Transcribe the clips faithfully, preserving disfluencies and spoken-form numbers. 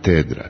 katedra.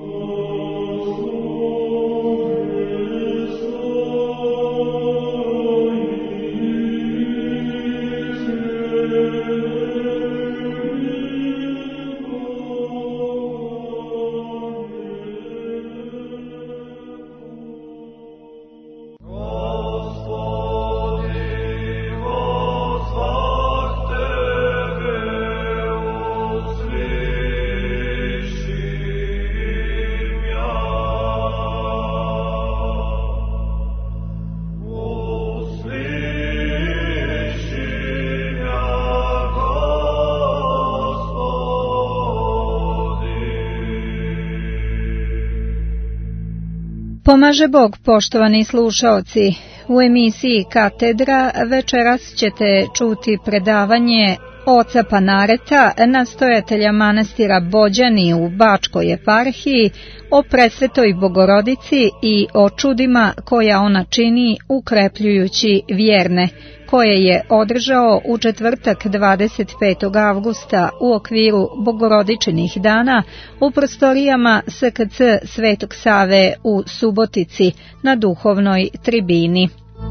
Pomaže Bog, poštovani slušaoci. U emisiji Katedra večeras ćete čuti predavanje oca Panareta, nastojatelja manastira Bođani u Bačkoj eparhiji, o Presvetoj Bogorodici i o čudima koja ona čini ukrepljujući vjerne, koje je održao u četvrtak dvadeset petog avgusta u okviru Bogorodičinih dana u prostorijama S K C Svetog Save u Subotici na duhovnoj tribini.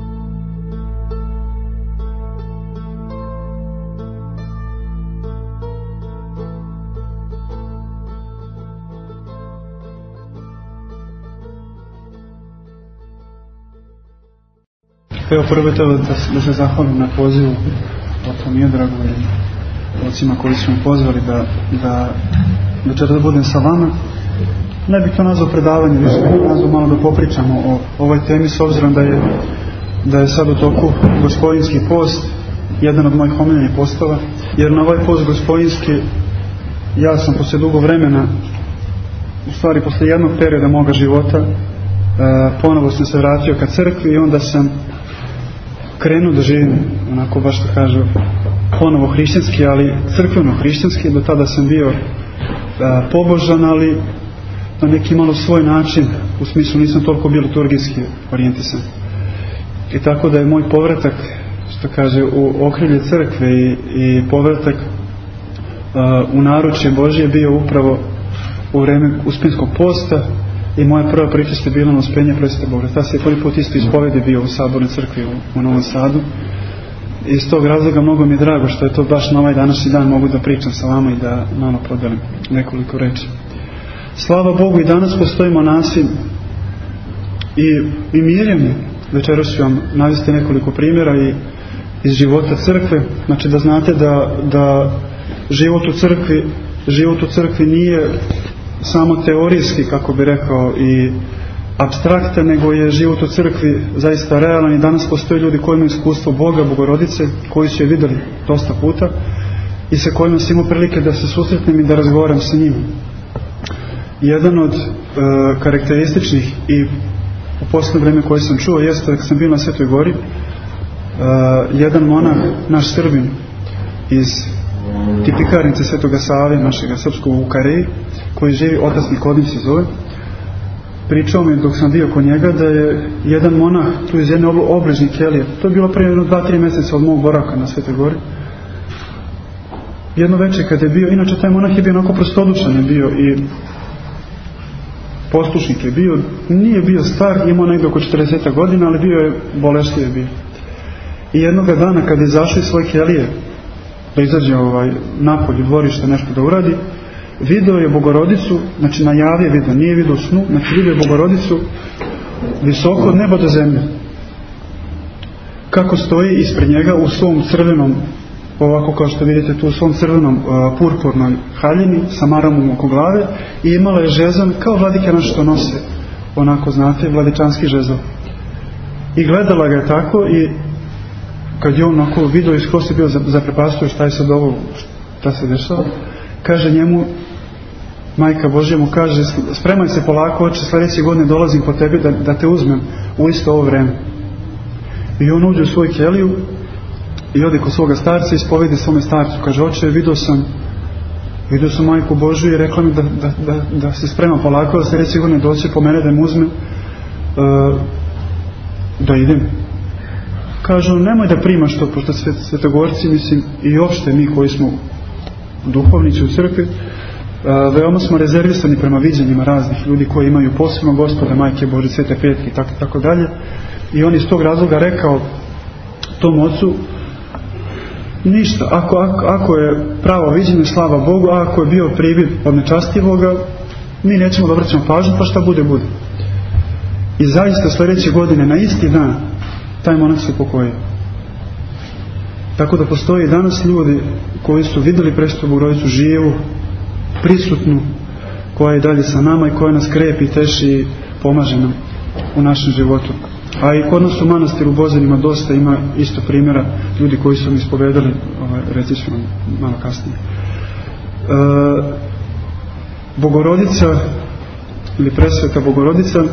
Evo prvo to da, da se zahvalim na pozivu oca Miodragu i ocima koji su me pozvali da, da večera da budem sa vama. Ne bih to nazvao predavanje, više bih nazvao malo da popričamo o ovoj temi, s obzirom da je, da je sad u toku gospodinski post, jedan od mojih omiljenih postova, jer na ovaj post gospodinski ja sam poslije dugo vremena, u stvari poslije jednog perioda moga života, e, ponovo sam se vratio ka crkvi i onda sam krenuo da živim, onako baš što kažu, ponovo hrišćanski, ali crkveno hrišćanski. Do tada sam bio a, pobožan, ali na neki malo svoj način, u smislu nisam toliko bio liturgijski orijentisan. I tako da je moj povratak, što kaže, u okrilje crkve i, i povratak a, u naručje Božje bio upravo u vreme uspinskog posta. I moja prva pričest je bila na uspenje Presvete Bogorodice. Ta se je prvi put isto ispovedi bio u Sabornoj crkvi u, u Novom Sadu. I iz tog razloga mnogo mi je drago što je to baš na ovaj današnji dan mogu da pričam sa vama i da malo podelim nekoliko reči. Slava Bogu, i danas postoji monasi i, i mirjeni. Večeras ću vam navesti nekoliko primjera i iz života crkve. Znači da znate da, da život u crkvi, život u crkvi nije samo teorijski, kako bi rekao, i apstraktan, nego je život u crkvi zaista realan i danas postoje ljudi koji imaju iskustvo Boga, Bogorodice, koji su je vidjeli dosta puta i sa kojima sam imao prilike da se susretnem i da razgovaram sa njima. Jedan od e, karakterističnih i u posljednje vrijeme koje sam čuo jeste da kad sam bio na Svetoj Gori, e, jedan monah, naš Srbin iz tipikarnice Svetoga Save, našega srpskog u Kareji, koji živi, otac Nikodim se zove, pričao mi dok sam bio kod njega da je jedan monah tu iz jedne obližnje kelije, to je bilo prije dva tri mjeseca od mog boravka na Svetoj Gori, jedno večer kad je bio, inače taj monah je bio onako prostodušan je bio i poslušnik je bio, nije bio star, imao negdje oko četrdeset godina, ali bio je bolestljiv je bio. I jednoga dana kad je izašao iz svoje kelije da izađe ovaj, napolje, dvorište, nešto da uradi, video je Bogorodicu, znači na javi je video, nije video snu, znači video je Bogorodicu visoko od neba do zemlje. Kako stoji ispred njega u svom crvenom, ovako kao što vidite tu u svom crvenom uh, purpurnoj haljini sa maramom oko glave, i imala je žezan kao vladike naše što nose, onako znate, vladičanski žezan. I gledala ga je tako i kad je on onako video i skroz je bio zaprepastio šta je sad ovo, šta se dešava, kaže njemu, Majka Božja mu kaže, spremaj se polako, oče, sljedeće godine dolazim po tebi da, da te uzmem u isto ovo vreme. I on uđe u svoju keliju i ode kod svoga starca i ispovedi svome starcu, kaže, oče, vidio sam vidio sam Majku Božju i rekla mi da, da, da, da se sprema polako, da sljedeće godine doće po mene da im uzme uh, da idem. Kažu, nemoj da primaš to, pošto svet, svetogorci, mislim, i opšte mi koji smo duhovnici u crkvi, veoma smo rezervisani prema viđenjima raznih ljudi koji imaju posebno Gospoda, Majke Bože, Svete Petke i tako, tako dalje. I on iz tog razloga rekao tom ocu, ništa, ako, ako, ako je pravo viđenje, slava Bogu, a ako je bio privid od nečastivoga, mi nećemo da obraćamo pažnju, pa šta bude, bude. I zaista sljedeće godine, na isti dan, taj monak se upokojio. Tako da postoji danas ljudi koji su vidjeli Presvetu Bogorodicu živu, prisutnu, koja je dalje sa nama i koja nas krepi, teši i pomaže nam u našem životu. A i kod nas u manastiru u Bozenima dosta ima isto primjera ljudi koji su mi ispovedali, ovaj, reći ću vam malo kasnije. E, Bogorodica ili Presveta Bogorodica, e,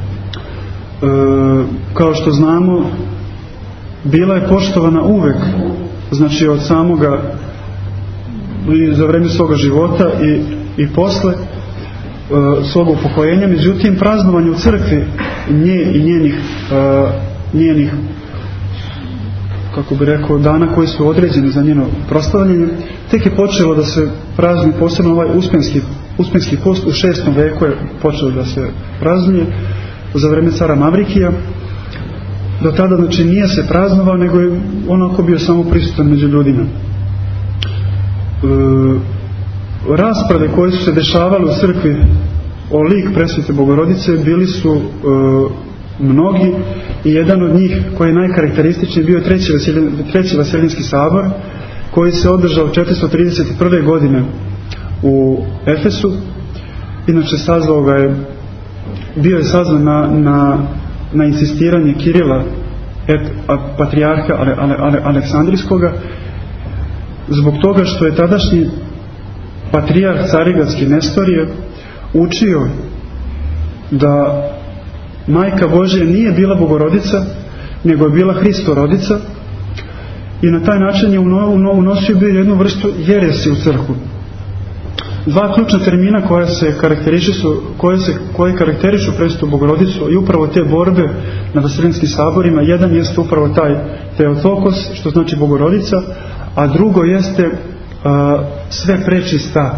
kao što znamo, bila je poštovana uvek, znači od samoga i za vrijeme svoga života i, i posle e, svoga upokojenja. Međutim, praznovanje u crkvi nje i njenih, e, njenih kako bi rekao, dana koji su određeni za njeno proslavljanje, tek je počelo da se prazni, posebno ovaj uspenski, uspenski post u šestom veku je počelo da se praznuje za vrijeme cara Mavrikija. Do tada, znači, nije se praznovao, nego je onako bio samo prisutan među ljudima. E, rasprave koje su se dešavale u crkvi o lik Presvete Bogorodice bili su e, mnogi i jedan od njih koji je najkarakterističniji bio treći, Vasiljen, treći Vaseljenski sabor koji se održao četiristo trideset prve godine u Efesu. Inače sazvao ga je, bio je sazvan na, na, na insistiranje Kirila et patrijarha ale, ale, ale, Aleksandrijskoga, zbog toga što je tadašnji patrijarh Carigatski Nestorije učio da Majka Božja nije bila Bogorodica, nego je bila Hristorodica, i na taj način je unosio bio jednu vrstu jeresi u crkvu. Dva ključna termina koja se karakterišu, koje, se, koje karakterišu Presvetu Bogorodicu i upravo te borbe na Vaseljenskim saborima, jedan jeste upravo taj Teotokos, što znači Bogorodica, a drugo jeste a, sve prečista.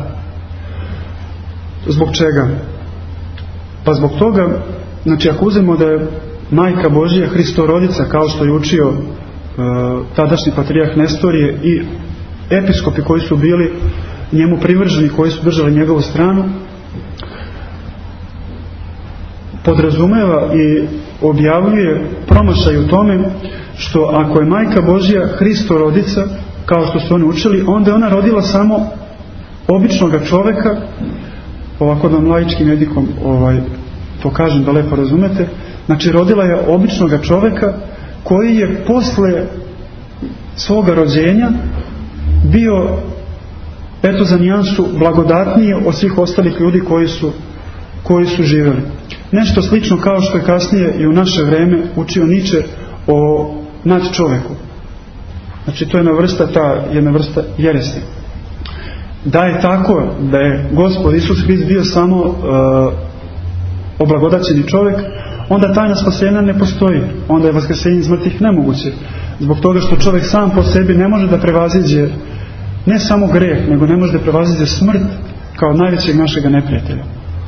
Zbog čega? Pa zbog toga, znači ako uzmemo da je Majka Božja Hristorodica, kao što je učio uh, tadašnji patrijarh Nestorije i episkopi koji su bili njemu privrženi, koji su držali njegovu stranu, podrazumeva i objavljuje promašaj u tome što ako je Majka Božja Hristorodica, kao što su oni učili, onda je ona rodila samo običnoga čoveka, ovako nam laičkim jezikom ovaj, to kažem da lepo razumete, znači rodila je običnoga čoveka koji je posle svoga rođenja bio, eto za nijansu, blagodatniji od svih ostalih ljudi koji su, koji su živjeli. Nešto slično kao što je kasnije i u naše vreme učio Niče o nadčoveku. Znači to je jedna vrsta, ta jedna vrsta jeresi. Da je tako, da je Gospod Isus Hrist bio samo uh, oblagodaćeni čovjek, onda tajna spasenja ne postoji. Onda je vaskrsenje iz mrtvih nemoguće. Zbog toga što čovjek sam po sebi ne može da prevaziđe ne samo greh, nego ne može da prevaziđe smrt kao najvećeg našega neprijatelja.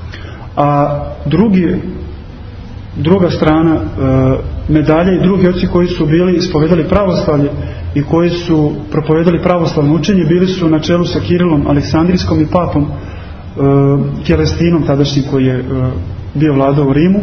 A drugi, druga strana e, medalje i drugi oci koji su bili ispovedali pravoslavlje i koji su propovedali pravoslavno učenje, bili su na čelu sa Kirilom Aleksandrijskom i papom e, Kelestinom tadašnjim koji je e, bio vladao u Rimu.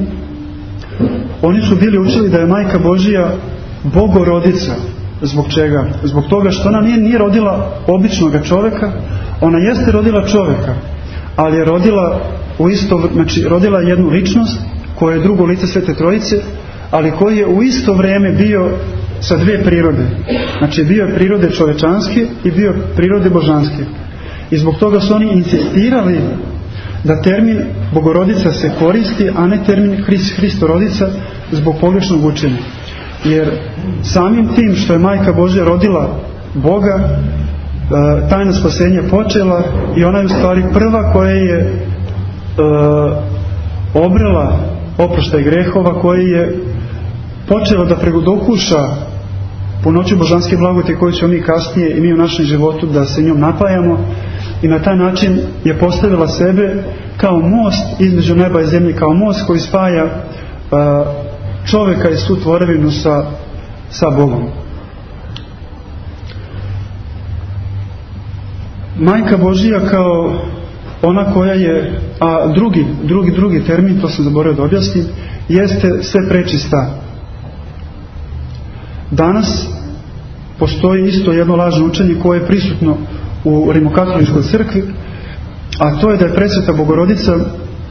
Oni su bili učili da je Majka Božja Bogorodica. Zbog čega? Zbog toga što ona nije, nije rodila običnoga čovjeka, ona jeste rodila čovjeka, ali je rodila u isto, znači rodila jednu ličnost koja je drugo lice Svete Trojice, ali koji je u isto vrijeme bio sa dvije prirode. Znači bio je prirode čovečanske i bio prirode božanske. I zbog toga su oni insistirali da termin Bogorodica se koristi, a ne termin Hrist, Hristorodica zbog pogrešnog učenja. Jer samim tim što je Majka Božja rodila Boga, tajna spasenja počela i ona je u stvari prva koja je e, obrela oproštaj grehova, koja je počela da pregodokuša punoću božanske blagodati koju ćemo mi kasnije i mi u našem životu da se njom napajamo i na taj način je postavila sebe kao most između neba i zemlje, kao most koji spaja a, čovjeka i svu tvorevinu sa, sa Bogom. Majka Božija kao ona koja je, a drugi, drugi, drugi termin, to sam zaboravio da objasnim, jeste sve prečista. Danas postoji isto jedno lažno učenje koje je prisutno u Rimokatoličkoj crkvi, a to je da je presveta Bogorodica uh,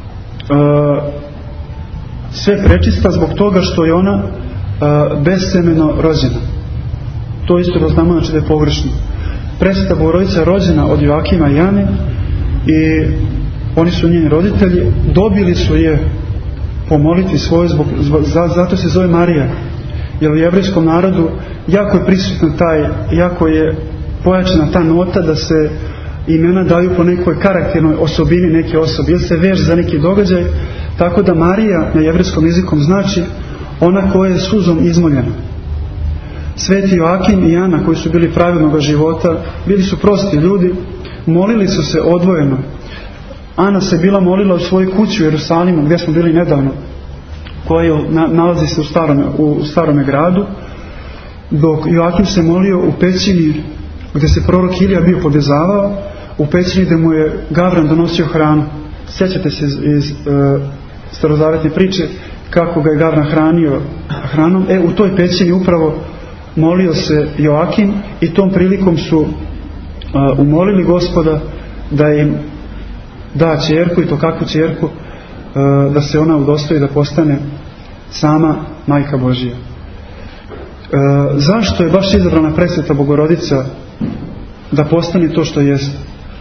sve prečista zbog toga što je ona uh, bezsemeno rođena. To isto da znamo, znači da je pogrešno. Presveta Bogorodica je rođena od Joakima i Ane i oni su njeni roditelji, dobili su je po molitvi svojoj, zbog, zbog, zato se zove Marija, jer u jevrejskom narodu jako je prisutna taj, jako je pojačana ta nota da se imena daju po nekoj karakternoj osobini neke osobe, ili se veže za neki događaj, tako da Marija na jevrejskom jezikom znači ona koja je suzom izmoljena. Sveti Joakim i Ana, koji su bili pravilnog života, bili su prosti ljudi, molili su se odvojeno. Ana se bila molila u svojoj kući u Jerusalimu, gdje smo bili nedavno, koja nalazi se u starome, u starome gradu, dok Joakim se molio u pećini gdje se prorok Ilija bio podezavao, u pećini gdje mu je Gavran donosio hranu. Sjećate se iz, iz uh, starozavetne priče kako ga je Gavran hranio hranom. E, u toj pećini upravo molio se Joakim i tom prilikom su uh, umolili Gospoda da im da ćerku, i to kakvu ćerku, uh, da se ona udostoji da postane sama Majka Božija. Uh, zašto je baš izabrana presveta Bogorodica da postane to što jest?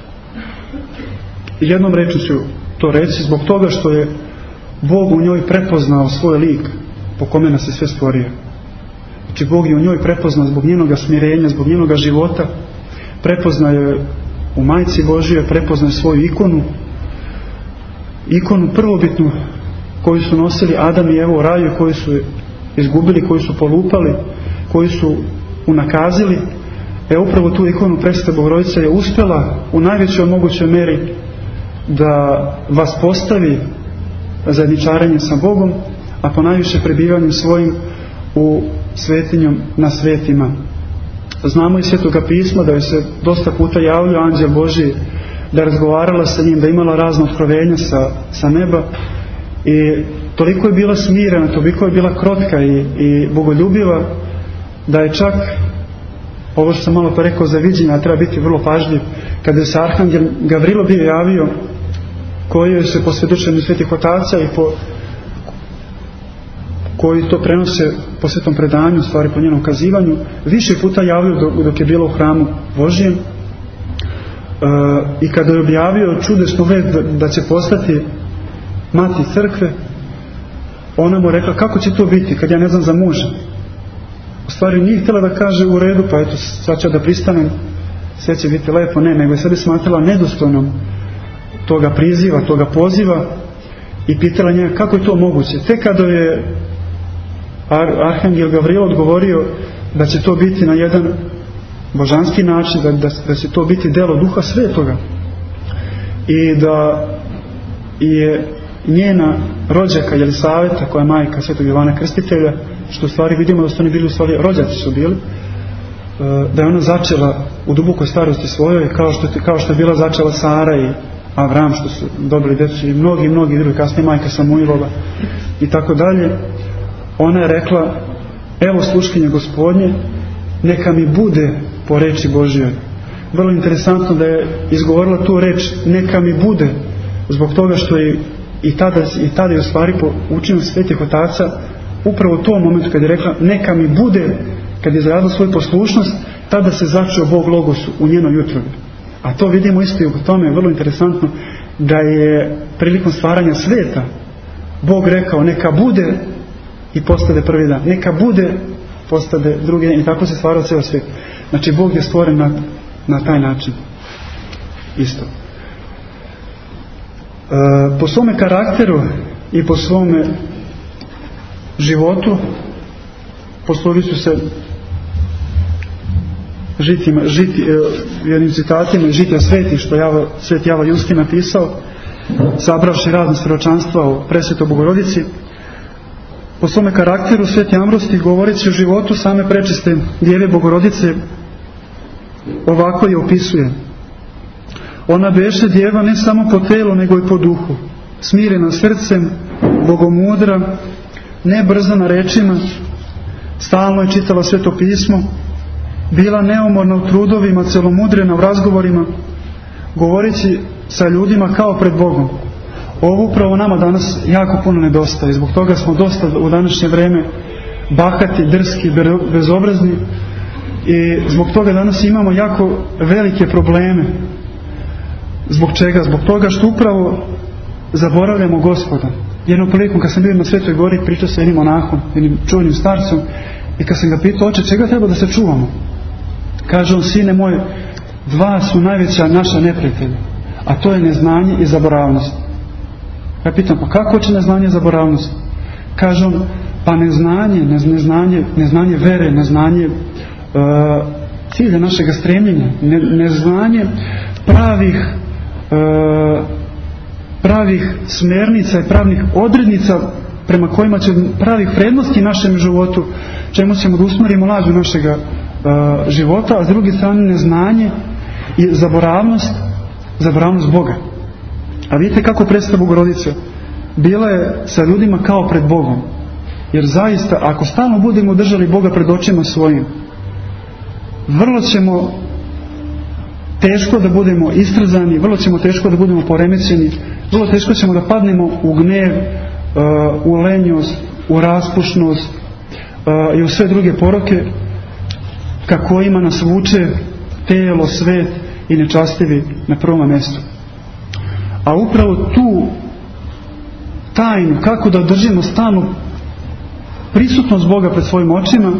Jednom rečju ću to reći, zbog toga što je Bog u njoj prepoznao svoj lik po kome nas je sve stvorio. Znači Bog je u njoj prepoznao zbog njenoga smirenja, zbog njenoga života, prepoznao je u Majci Božije, prepoznao je svoju ikonu, ikonu prvobitnu koju su nosili Adam i Evo u raju, koju su izgubili, koju su polupali, koju su unakazili. E upravo tu ikonu presveta Bogorodica je uspjela u najvećoj mogućoj meri da vas postavi zajedničarenje sa Bogom, a po najviše prebivanjem svojim u svetinjom na svetima. Znamo iz Svetoga pisma da je se dosta puta javljao anđel Božji, da je razgovarala sa njim, da je imala razna otkrovenja sa, sa neba, i toliko je bila smirena, toliko je bila krotka i, i bogoljubiva, da je čak, ovo što sam malo pa rekao za viđenja, treba biti vrlo pažljiv, kada je se arhangel Gavrilo bio javio, koji se po svjedočenju svetih otaca i po koji to prenose po svetom predanju, u stvari po njenom kazivanju, više puta javio dok, dok je bilo u hramu Božijem, e, i kada je objavio čudesnu vest da, da će postati mati crkve, ona mu rekla: kako će to biti kad ja ne znam za muža? U stvari nije htjela da kaže u redu, pa eto sad ću da pristanem, sve će biti lepo, ne, nego je sebe smatrala nedostojnom toga priziva, toga poziva, i pitala njega kako je to moguće. Tek kada je Ar, arhangel Gavrilo odgovorio da će to biti na jedan božanski način, da, da, da će to biti delo Duha Svetoga, i da je njena rođaka Jelisaveta, koja je majka Svetog Jovana Krstitelja, što u stvari vidimo da su oni bili u stvari rođaci su bili, da je ona začela u dubokoj starosti svojoj, kao što, kao što je bila začela Sara i Avram, što su dobili djecu, i mnogi, mnogi drugi, kasnije majka Samuilova i tako dalje. Ona je rekla: evo sluškinje Gospodnje, neka mi bude po reči Božjoj. Vrlo interesantno da je izgovorila tu reč neka mi bude, zbog toga što je i tada, i tada je u stvari po učenju svetih otaca upravo u tom momentu kad je rekla neka mi bude, kad je izrazila svoju poslušnost, tada se začeo Bog Logos u njenoj utrobi. A to vidimo isto i u tome, je vrlo interesantno, da je prilikom stvaranja sveta Bog rekao neka bude, i postade prvi dan, neka bude, postade drugi dan, i tako se stvarao ceo svijet. Znači Bog je stvoren na, na taj način isto. E, po svome karakteru i po svome životu poslovit ću se žitima, žiti, jednim citatima iz žitija sveti, što Java, sveti Java Justin napisao, sabravši razne svjedočanstva o Presvetoj Bogorodici. Po svome karakteru sveti Ambrosti, govoreći o životu same prečiste Djeve Bogorodice, ovako je opisuje: ona beše djeva ne samo po telu nego i po duhu, smirena srcem, bogomudra, ne brza na rečima, stalno je čitala Sveto pismo, bila neumorna u trudovima, celomudrena u razgovorima, govoreći sa ljudima kao pred Bogom. Ovo upravo nama danas jako puno nedostaje. Zbog toga smo dosta u današnje vreme bahati, drski, bezobrazni i zbog toga danas imamo jako velike probleme. Zbog čega? Zbog toga što upravo zaboravljamo Gospoda. Jednom prilikom kad sam bio na Svetoj Gori, pričao sa jednim monahom, jednim čuvenim starcom, i kad sam ga pitao: oče, čega treba da se čuvamo? Kaže on: sine moj, dva su najveća naša neprijatelja, a to je neznanje i zaboravnost. Ja pitam: pa kako će neznanje i zaboravnost? Kaže on: pa neznanje, neznanje, neznanje vere, neznanje uh, cilja našega stremljenja, ne, neznanje pravih uh, pravih smernica i pravnih odrednica prema kojima će pravih vrednosti našem životu, čemu ćemo da usmerimo lađu našega uh, života, a s druge strane neznanje i zaboravnost, zaboravnost Boga. A vidite kako predstavlja Bogorodica. Bila je sa ljudima kao pred Bogom. Jer zaista, ako stalno budemo držali Boga pred očima svojim, vrlo ćemo teško da budemo istrzani, vrlo ćemo teško da budemo poremećeni, vrlo teško ćemo da padnemo u gnev, uh, u lenjost, u raspušnost uh, i u sve druge poroke ka kojima nas vuče telo, svet i nečastivi na prvom mjestu. A upravo tu tajnu, kako da držimo stalnu prisutnost Boga pred svojim očima,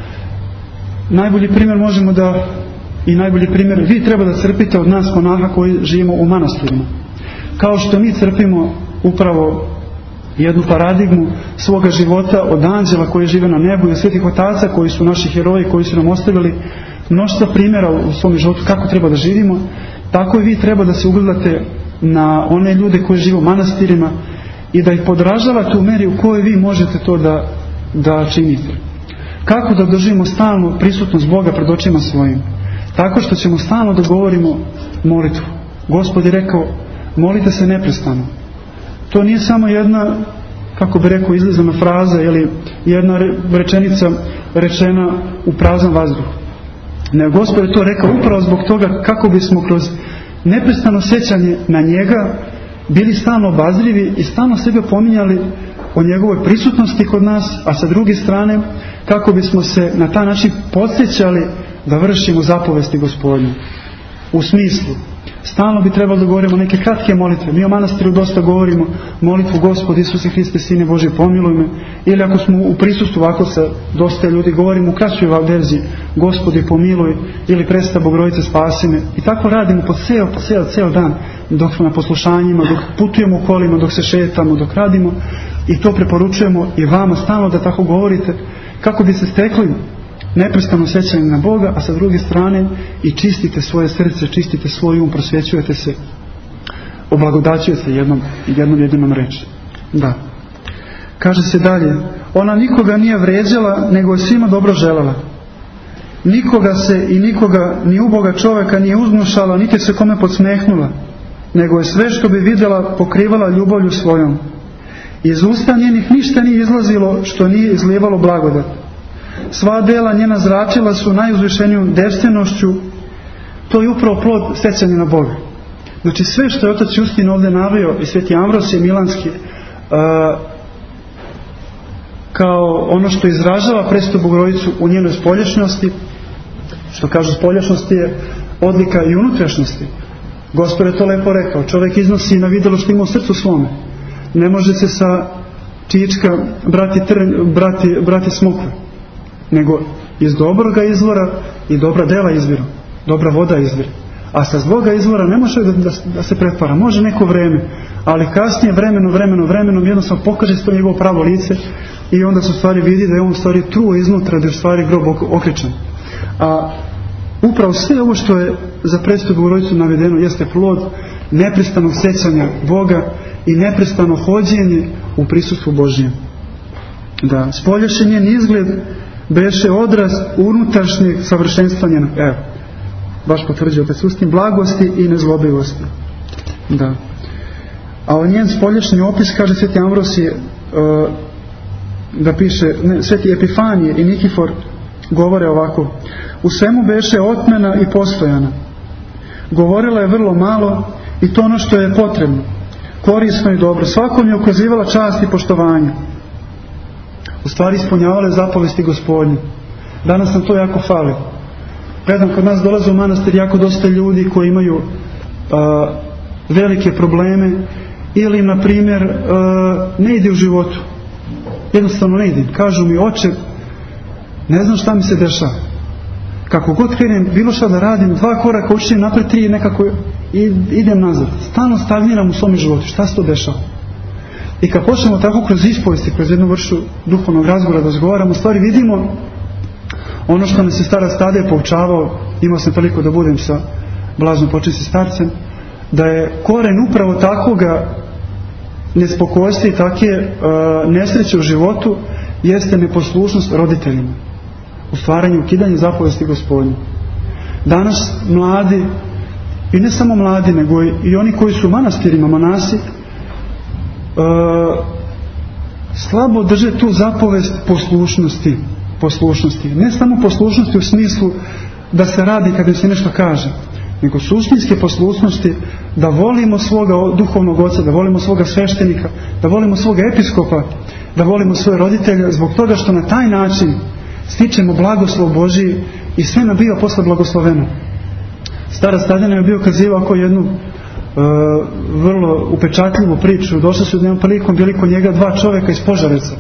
najbolji primjer možemo da, i najbolji primjer vi treba da crpite od nas monaha koji živimo u manastirima. Kao što mi crpimo upravo jednu paradigmu svoga života od anđela koji žive na nebu i od svetih otaca koji su naši heroji, koji su nam ostavili mnoštvo primjera u svom životu kako treba da živimo, tako i vi treba da se ugledate na one ljude koji žive u manastirima i da ih podražavate u meri u kojoj vi možete to da, da činite. Kako da držimo stalno prisutnost Boga pred očima svojim? Tako što ćemo stalno da govorimo molitvu. Gospod je rekao: molite se neprestano. To nije samo jedna, kako bi rekao, izlizana fraza ili jedna rečenica rečena u prazan vazduh. Ne, Gospod je to rekao upravo zbog toga kako bismo kroz neprestano sjećanje na njega bili stalno obazrivi i stalno sebe pominjali o njegovoj prisutnosti kod nas, a sa druge strane kako bismo se na taj način podsjećali da vršimo zapovesti Gospodnje. U smislu, stalno bi trebalo da govorimo neke kratke molitve. Mi o manastiru dosta govorimo molitvu: Gospod Isuse Hriste, Sine Božji, pomiluj me. Ili ako smo u prisustvu ovako sa dosta ljudi, govorimo u kraćoj verziji: Gospodi, pomiluj, ili Presveta Bogorodice, spasi me. I tako radimo po ceo, po ceo, ceo dan, dok smo na poslušanjima, dok putujemo u kolima, dok se šetamo, dok radimo. I to preporučujemo i vama stalno da tako govorite, kako bi se stekli neprestano sjećanje na Boga, a sa druge strane i čistite svoje srce, čistite svoj um, prosvjećujete se, oblagodaćujete se jednom, jednom jedinom reči. Da. Kaže se dalje: ona nikoga nije vređala, nego je svima dobro želela. Nikoga se i nikoga, ni uboga čovjeka nije uznušala, niti se kome podsmehnula, nego je sve što bi vidjela pokrivala ljubavlju svojom. Iz usta njenih ništa nije izlazilo što nije izlijevalo blagodat. Sva dela njena zračila su najuzvišeniju devstvenošću. To je upravo plod sjećanja na Boga. Znači sve što je otac Justin ovdje naveo i sveti Ambrosije Milanski uh, kao ono što izražava Presvetu Bogorodicu u njenoj spoljašnjosti, što kažu spoljašnjosti je odlika i unutrašnjosti. Gospod je to lepo rekao: čovjek iznosi na vidjelo što ima u srcu svome. Ne može se sa čička brati, trn, brati, brati smokve, nego iz dobroga izvora i dobra dela izviru, dobra voda izvira. A sa zloga izvora ne može da, da, da se pretvara, može neko vreme, ali kasnije vremeno, vremeno, vremenom jednostavno pokaže se to njegovo pravo lice i onda se u stvari vidi da je on u stvari truo iznutra, da je u stvari grob okričan. A upravo sve ovo što je za Presvetogu Bogorodicu navedeno jeste plod neprestanog sećanja Boga i neprestano hođenje u prisustvu Božjem. Da, spoljašnji njen izgled beše odraz unutrašnjeg savršenstva njenog, evo, baš potvrđuje opet sustim, blagosti i nezlobivosti. Da. A o njen spoljašnji opis, kaže Sveti Ambrosije, uh, da piše, ne, Sveti Epifanije i Nikifor govore ovako: u svemu beše otmena i postojana. Govorila je vrlo malo i to ono što je potrebno, korisno i dobro. Svakom je ukazivala čast i poštovanje. U stvari ispunjavala je zapovesti Gospodnje. Danas nam to jako fali. Gledam, kod nas dolaze u manastir jako dosta ljudi koji imaju a, velike probleme ili, na primjer, a, ne ide u životu. Jednostavno ne ide. Kažu mi: oče, ne znam šta mi se dešava. Kako god krenem bilo šta da radim, dva koraka učim napred, tri, nekako idem nazad. Stalno stagniram u svom životu. Šta se to dešava? I kad počnemo tako kroz ispovesti, kroz jednu vrstu duhovnog razgovora da razgovaramo, u stvari vidimo ono što nas je starac Tadej poučavao. Imao sam toliko da budem sa blaznom počesti starcem, da je koren upravo takvoga nespokojstva i takve uh, nesreće u životu jeste neposlušnost roditeljima u stvaranju ukidanja zapovesti Gospodnje. Danas mladi, i ne samo mladi, nego i oni koji su u manastirima, monasi, Uh, slabo drže tu zapovest poslušnosti, poslušnosti. Ne samo poslušnosti u smislu da se radi kada se nešto kaže, nego suštinske poslušnosti, da volimo svoga duhovnog oca, da volimo svoga sveštenika, da volimo svoga episkopa, da volimo svoje roditelje, zbog toga što na taj način stičemo blagoslov Božji i sve nam biva posle blagosloveno. Starac Tadej nam je bio kazivao ako jednu Uh, vrlo upečatljivu priču. Došli su jednom prilikom, bili kod njega dva čovjeka iz Požareca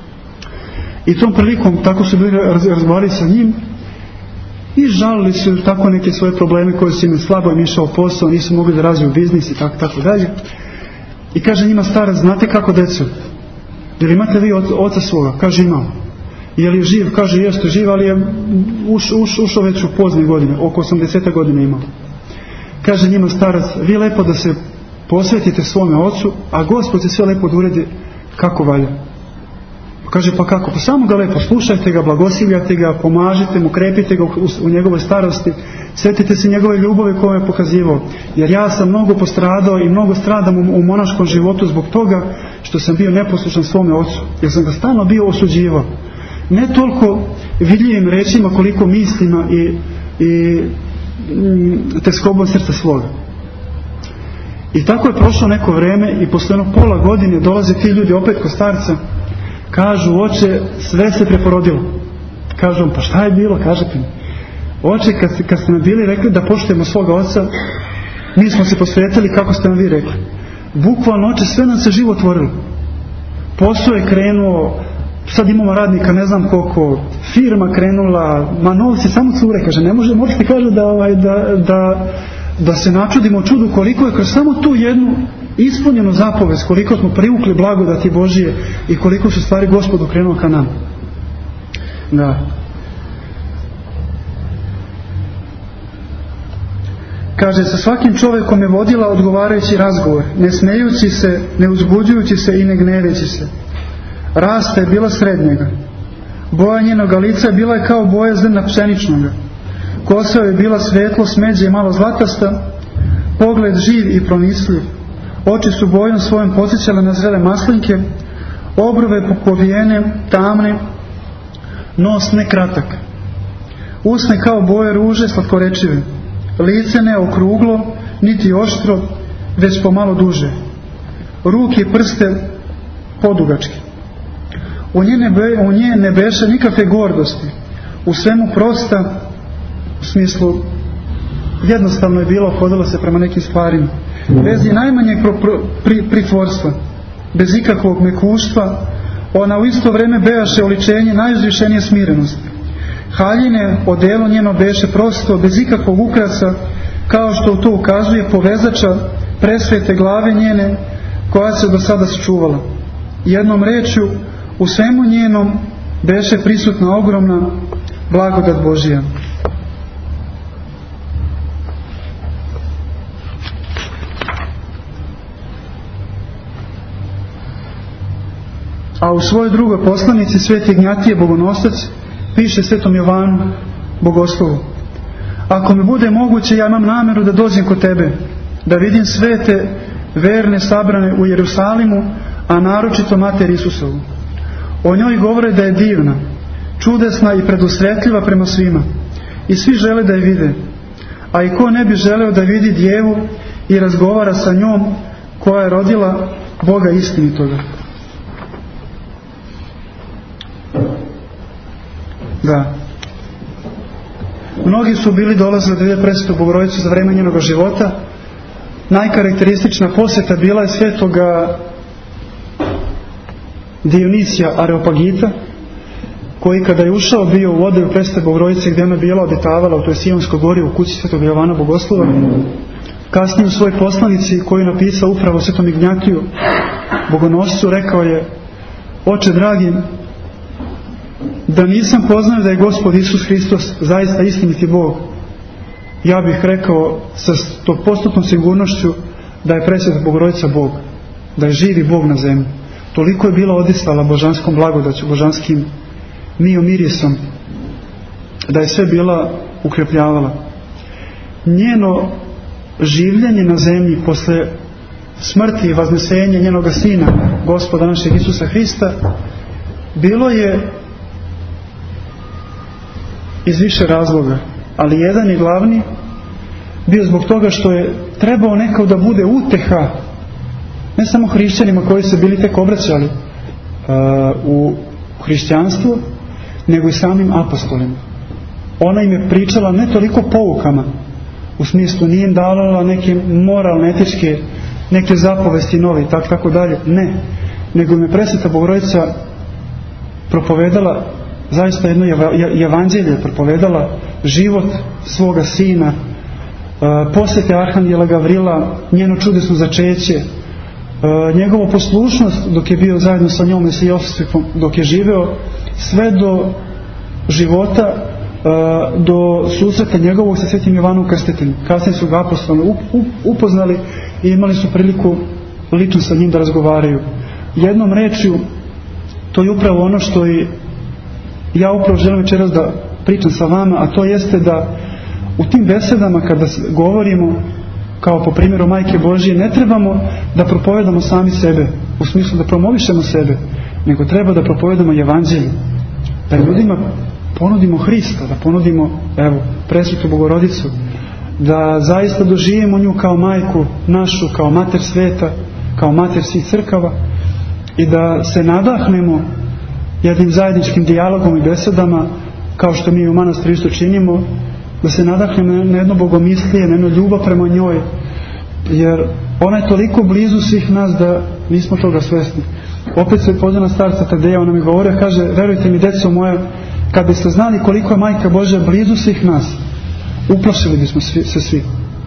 i tom prilikom tako su bili razgovarali sa njim i žalili su tako neke svoje probleme koje su im slabo im išao posao, nisu mogli da razviju biznis i tako, tako dalje. I kaže njima starac: znate kako, deco, jer imate vi oca svoga? Kaže: imam. Je li živ? Kaže: jeste živ, ali je uš, uš, ušao već u pozne godine, oko osamdeset godine imao. Kaže njima starac: vi lepo da se posvetite svome ocu, a Gospod se sve lepo da uredi kako valja. Kaže: pa kako? Pa samo ga lepo slušajte ga, blagoslivljate ga, pomažite mu, krepite ga u, u njegovoj starosti, sjetite se njegove ljubave koje je pokazivao. Jer ja sam mnogo postradao i mnogo stradam u, u monaškom životu zbog toga što sam bio neposlušan svome ocu, jer sam ga stalno bio osuđivao. Ne toliko vidljivim rečima koliko mislima i, i teskobom srca svoga. I tako je prošlo neko vreme i posle jedno pola godine dolaze ti ljudi opet kod starca, kažu: oče, sve se preporodilo. Kažu: pa šta je bilo? Kažete mi: oče, kad, kad ste nam bili rekli da poštujemo svoga oca, mi smo se posvetili kako ste nam vi rekli. Bukvalno, oče, sve nam se živo otvorilo. Posao je krenuo, sad imamo radnika ne znam koliko, firma krenula, ma novci samo cure. Kaže: ne može, možete kaže da, ovaj, da, da, da se načudimo čudu koliko je kroz samo tu jednu ispunjenu zapovest, koliko smo privukli blagodati Božije i koliko su stvari Gospodu krenuo ka nam. Da. Kaže: sa svakim čovjekom je vodila odgovarajući razgovor, ne smejući se, ne uzbuđujući se i ne gneveći se. Rasta je bila srednjega. Boja njenoga lica je bila je kao boja zrna pšeničnoga. Kosa je bila svetlo smeđe i malo zlatasta, pogled živ i pronicljiv. Oči su bojom svojom podsjećale na zrele maslinke, obrve popovijene, tamne, nos ne kratak. Usne kao boje ruže slatkorečive. Lice ne okruglo, niti oštro, već pomalo duže. Ruke i prste podugački. U nje, ne be, u nje ne beše nikakve gordosti. U svemu prosta, u smislu jednostavno je bilo, hodilo se prema nekim stvarima. Bez i najmanjeg pro, pro, pri, pritvorstva, bez ikakvog mekuštva, ona u isto vrijeme bejaše oličenje najuzvišenije smirenosti. Haljine odelo njeno beše prosto, bez ikakvog ukrasa, kao što to ukazuje povezača presvete glave njene, koja se do sada sačuvala. Jednom rečju, u svemu njenom beše prisutna ogromna blagodat Božija. A u svojoj drugoj poslanici Sveti Ignjatije Bogonostac piše Svetom Jovanu Bogoslovu: ako mi bude moguće, ja imam nameru da dođem kod tebe, da vidim svete verne sabrane u Jerusalimu, a naročito Mater Isusovu. O njoj govore da je divna, čudesna i predusretljiva prema svima, i svi žele da je vide. A i ko ne bi želeo da vidi djevu i razgovara sa njom, koja je rodila Boga istinitoga. Da. Mnogi su bili dolazili da vide presvetu Bogorodicu za vreme njenog života. Najkarakteristična posjeta bila je svetoga Dionisija Areopagita, koji kada je ušao bio u odaju presvete Bogorodice gdje ona bila obitavala u toj Sionskoj gori u kući svetog Jovana Bogoslova, kasnije u svojoj poslanici koju je napisao upravo Svetom Ignjatiju Bogonoscu rekao je: oče dragi, da nisam poznao da je Gospod Isus Hristos zaista istiniti Bog, ja bih rekao sa stopostotnom sigurnošću da je presveta Bogorodica Bog, da je živi Bog na zemlji. Toliko je bila odisala božanskom blagodaću, božanskim mijom mirisom, da je sve bila ukrepljavala. Njeno življenje na zemlji posle smrti i vaznesenja njenoga Sina, Gospoda našeg Isusa Hrista, bilo je iz više razloga, ali jedan je glavni bio zbog toga što je trebao nekao da bude uteha ne samo hrišćanima koji su bili tek obraćali uh, u hrišćanstvu, nego i samim apostolima. Ona im je pričala ne toliko poukama, u smislu nije im davala neke moralne, etičke, neke zapovesti nove i tako, tako dalje, ne, nego im je presveta Bogorodica propovedala zaista jedno evanđelje, propovedala život svoga Sina, posjete Arhangela Gavrila, njeno čudesno začeće, njegovu poslušnost dok je bio zajedno sa njom i sa Josifom dok je živeo, sve do života, do susreta njegovog sa Svetim Jovanom Krstiteljem. Kasnije su ga apostoli upoznali i imali su priliku lično sa njim da razgovaraju. Jednom rečju, to je upravo ono što i ja upravo želim večeras da pričam sa vama, a to jeste da u tim besedama kada govorimo kao po primjeru Majke Božije, ne trebamo da propovedamo sami sebe u smislu da promovišemo sebe, nego treba da propovedamo evanđelje, da ljudima ponudimo Hrista, da ponudimo evo presvetu Bogorodicu, da zaista doživimo nju kao majku našu, kao mater sveta, kao mater svih crkava, i da se nadahnemo jednim zajedničkim dijalogom i besedama, kao što mi u manastiru isto činimo, da se nadahnemo na jedno bogomislije, na jednu ljubav prema njoj, jer ona je toliko blizu svih nas da nismo toga svjesni. Opet se pozdana starca Tadeja, ona mi govore, kaže: verujte mi, deco moja, kad biste znali koliko je Majka Božja blizu svih nas, uplašili bismo svi, se svi.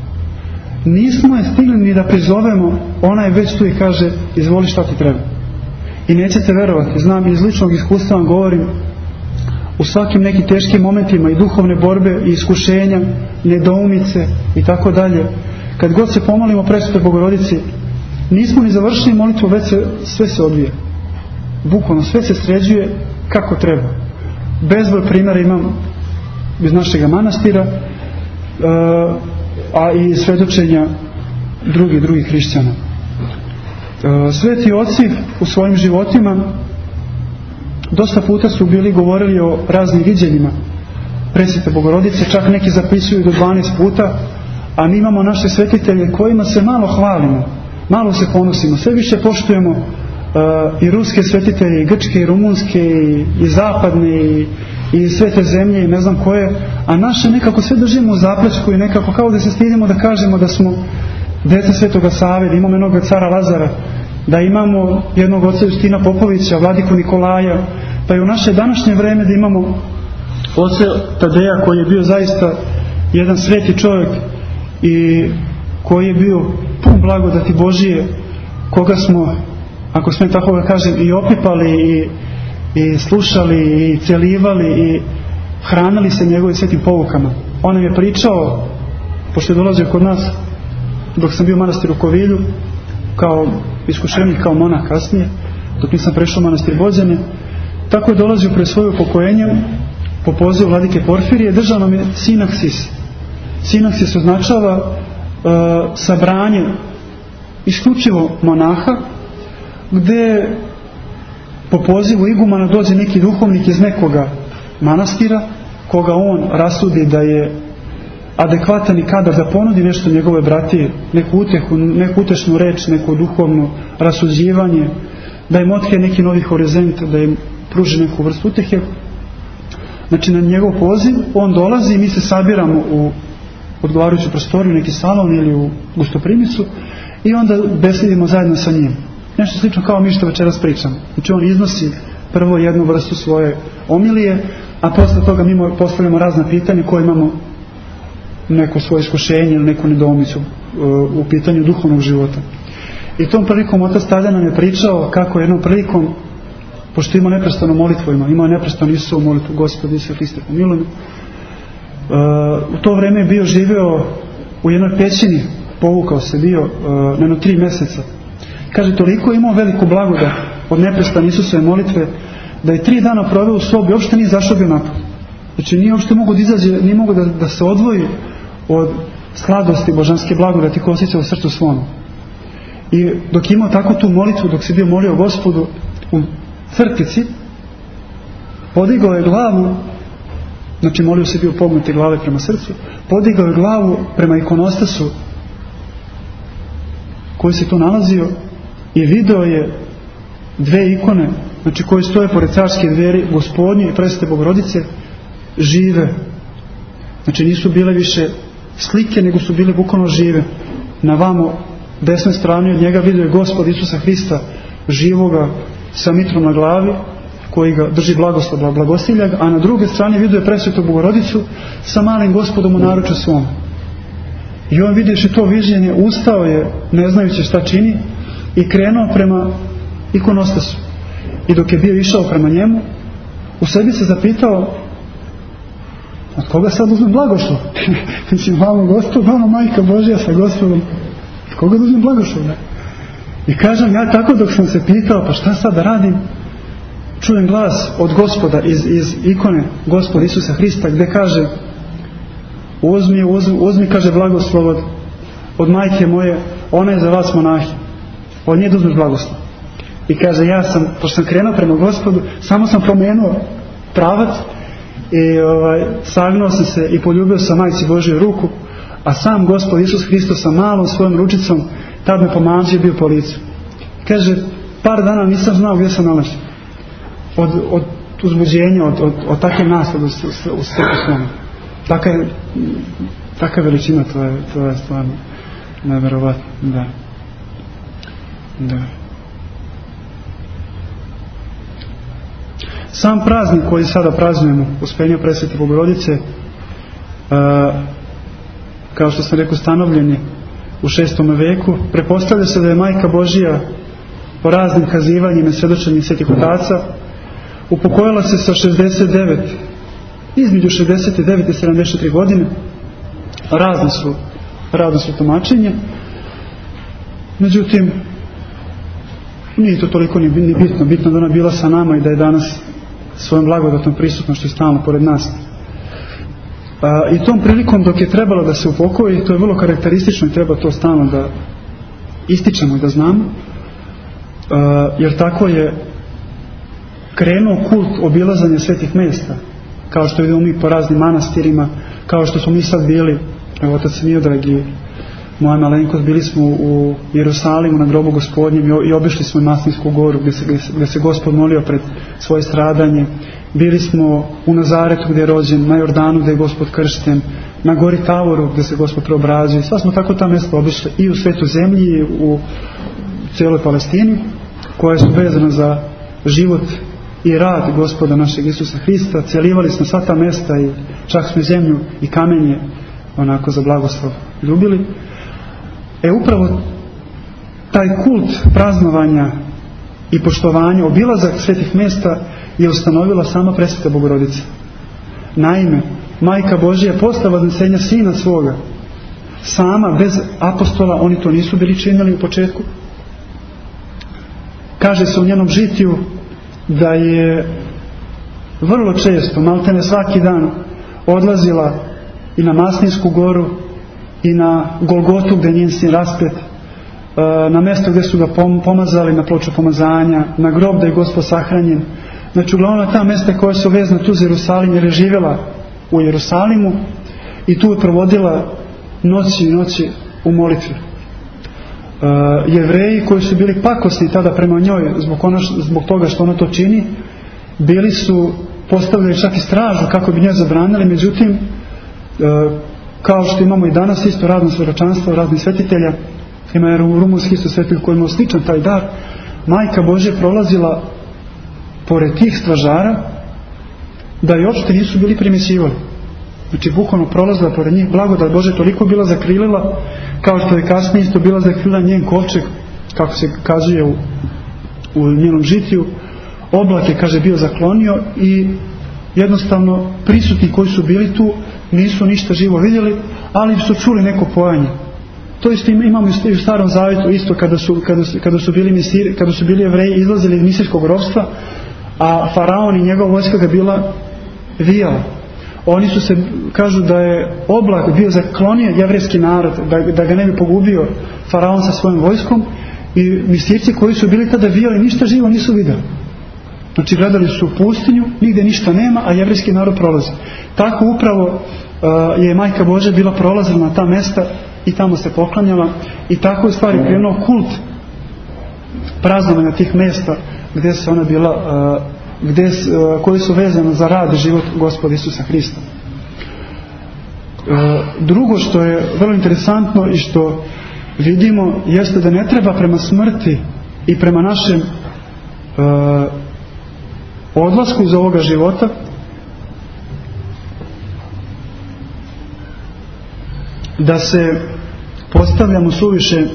Nismo je stigli ni da prizovemo, ona je već tu i kaže: izvoli šta ti treba. I nećete verovati, znam, iz ličnog iskustva vam govorim, u svakim nekim teškim momentima i duhovne borbe i iskušenja, nedoumice i tako dalje, kad god se pomolimo presvetoj Bogorodici, nismo ni završili molitvu, već se, sve se odvija. Bukvalno sve se sređuje kako treba. Bezbroj primjera imam iz našeg manastira, a i svedočenja drugih drugih hrišćana. Sveti oci u svojim životima dosta puta su bili govorili o raznim viđenjima presvete Bogorodice, čak neki zapisuju do dvanaest puta, a mi imamo naše svetitelje kojima se malo hvalimo, malo se ponosimo, sve više poštujemo uh, i ruske svetitelje, i grčke, i rumunske, i, i zapadne, i, i svete zemlje, i ne znam koje, a naše nekako sve držimo u zaplječku i nekako kao da se stidimo da kažemo da smo djeca svetoga Save, da imamo jednog cara Lazara, da imamo jednog oca Justina Popovića, vladiku Nikolaja, pa i u naše današnje vreme da imamo oca Tadeja koji je bio zaista jedan sveti čovjek i koji je bio pun blagodati Božije, koga smo, ako smijem tako da kažem, i opipali i, i slušali i celivali i hranili se njegovim svetim poukama. On nam je pričao, pošto je dolazio kod nas dok sam bio u manastiru Kovilju kao iskušenik, kao monah kasnije, dok nisam prešao u manastir Bođane. Tako je dolazio pre svoje upokojenje po pozivu vladike Porfirije. Držao nam je sinaksis. Sinaksis označava uh, sabranje isključivo monaha, gde po pozivu igumana dođe neki duhovnik iz nekoga manastira, koga on rasudi da je adekvatan i kadar da ponudi nešto njegove bratije, neku utehu, neku utešnu reč, neko duhovno rasuđivanje, da im otkrije neki novi horizont, da im pruži neku vrstu utehe. Znači na njegov poziv on dolazi i mi se sabiramo u odgovarajuću prostoriju, neki salon ili u gostoprimicu i onda besedimo zajedno sa njim. Nešto slično kao mi što večeras pričamo. Znači on iznosi prvo jednu vrstu svoje omilije, a posle toga mi postavljamo razna pitanja koje imamo neko svoje iskušenje ili neku nedoumicu u pitanju duhovnog života. I tom prilikom otac Tadej nam je pričao kako jednom prilikom, pošto imao neprestano molitvu, ima, imao neprestano Isusovu molitvu, Gospodi Isuse Hriste pomiluj me, u to vreme je bio živeo u jednoj pećini, povukao se bio uh, na tri mjeseca. Kaže, toliko je imao veliku blagodat od neprestane Isusove molitve, da je tri dana proveo u sobi, uopšte nije zašao bio napad. Znači nije uopšte mogo da izađe, nije mogo da, da se odvoji od sladosti božanske blagodati koja osjeća u srcu svom. I dok je imao tako tu molitvu, dok se bio molio Gospodu u crkvici, podigao je glavu, znači molio se bio pognute glave prema srcu, podigao je glavu prema ikonostasu koji se tu nalazio i video je dve ikone, znači koje stoje pored carske dveri Gospodnje i Presvete Bogorodice, žive. Znači nisu bile više slike, nego su bile bukvalno žive. Na vamo desnoj strani od njega vidio je Gospod Isusa Hrista živoga sa mitrom na glavi, koji ga drži blagoslova, blagosilja ga, a na druge strane vidio je Presvetu Bogorodicu sa malim Gospodom u naručju svom. I on vidjevši to viđenje, ustao je, ne znajući šta čini, i krenuo prema ikonostasu. I dok je bio išao prema njemu, u sebi se zapitao, od koga sad uzmem blagoslov? Mislim, vamo Gospod, vamo Majka Božja sa Gospodom, od koga uzmem blagoslov? I kažem, ja tako dok sam se pitao, pa šta sad da radim, čujem glas od Gospoda iz, iz ikone Gospod Isusa Hrista, gde kaže, uzmi, uzmi, uzmi kaže, blagoslov od, od majke moje, ona je za vas monahi, od nje da uzmeš blagoslov. I kaže, ja sam, pošto sam krenuo prema Gospodu, samo sam promenuo pravac i ovaj, sagnuo sam se i poljubio sam Majci Božju ruku, a sam Gospod Isus Hristos sa malom svojom ručicom tad me pomađe bio po licu. Kaže, par dana nisam znao gdje se nalazim. Od, od uzbuđenja, od, od, od takve naslade u srcu svome. Taka je, taka veličina, to je, to je stvarno nevjerovatno. Da. Da. Sam praznik koji sada praznujemo, Uspenja Presvete Bogorodice, uh, kao što sam rekao, ustanovljeni u šestom veku, prepostavlja se da je Majka Božija po raznim kazivanjima i svjedočenjima svetih otaca upokojila se sa šezdeset devet, između šezdeset devet i sedamdeset tri godine. Razne su, razne su tumačenje. Međutim, nije to toliko ni bitno. Bitno da ona bila sa nama i da je danas svojom blagodatnom prisutnošću stalno pored nas. A, I tom prilikom dok je trebalo da se upokoji, to je vrlo karakteristično i treba to stalno da ističemo i da znamo, a, jer tako je krenuo kult obilazanja svetih mjesta, kao što vidimo mi po raznim manastirima, kao što smo mi sad bili, evo otac Miodrag i moja malenkost, bili smo u Jerusalimu na grobu Gospodnjem i obišli smo Maslinsku goru gdje se, gdje se Gospod molio pred svoje stradanje. Bili smo u Nazaretu gdje je rođen, na Jordanu gdje je Gospod kršten, na gori Tavoru gdje se Gospod preobrazio. Sva smo tako ta mjesta obišli i u Svetu zemlji i u cijeloj Palestini, koje su vezane za život i rad Gospoda našeg Isusa Hrista. Cijelivali smo sva ta mjesta i čak smo zemlju i kamenje onako za blagoslov ljubili. E upravo taj kult praznovanja i poštovanja, obilazak svetih mjesta je ustanovila sama Presveta Bogorodica. Naime, Majka Božja posle vaznesenja Sina svoga, sama, bez apostola, oni to nisu bili činili u početku, kaže se u njenom žitiju da je vrlo često, maltene svaki dan, odlazila i na Maslinsku goru i na Golgotu gdje je njen sin raspet, na mjesto gdje su ga pomazali, na ploču pomazanja, na grob da je Gospod sahranjen. Znači uglavnom na ta mjesta koja su vezana tu za Jerusalim, jer je živjela u Jerusalimu i tu je provodila noći i noći u molitvi. Uh, Jevreji koji su bili pakosni tada prema njoj zbog, ono, zbog toga što ona to čini, bili su postavljali čak i stražu kako bi njoj zabranili, međutim uh, kao što imamo i danas isto razno svjedočanstvo raznih svetitelja, ima jer u rumunski isto svetitelj koji ima sličan taj dar, Majka Božja prolazila pored tih stražara da je uopšte nisu bili primjećivali. Znači bukvalno prolazila pored njih, blagodat Božja toliko bila zakrilila, kao što je kasnije isto bila zakrila njen kovčeg, kako se kazuje u, u njenom žitiju. Oblak je, kaže, bio zaklonio i jednostavno prisutni koji su bili tu nisu ništa živo vidjeli, ali su čuli neko pojanje. To isto imamo i u Starom Zavjetu isto kada su, kada su, kada su bili misiri, kada su bili Jevreji izlazili iz misirskog ropstva, a faraon i njegova vojska ga bila vijala. Oni su se, kažu da je oblak bio zaklonio jevrejski narod, da, da ga ne bi pogubio faraon sa svojim vojskom, i misirci koji su bili tada vijali ništa živo nisu vidjeli. Znači gledali su u pustinju, nigdje ništa nema, a jevrejski narod prolazi. Tako upravo uh, je Majka Božja bila prolazila na ta mesta i tamo se poklanjala, i tako je stvari krenuo kult praznovanja tih mjesta gdje se ona bila, uh, gdje, uh, koji su vezani za rad i život Gospoda Isusa Hrista. Uh, drugo što je vrlo interesantno i što vidimo jeste da ne treba prema smrti i prema našem uh, odlasku iz ovoga života da se postavljamo suviše,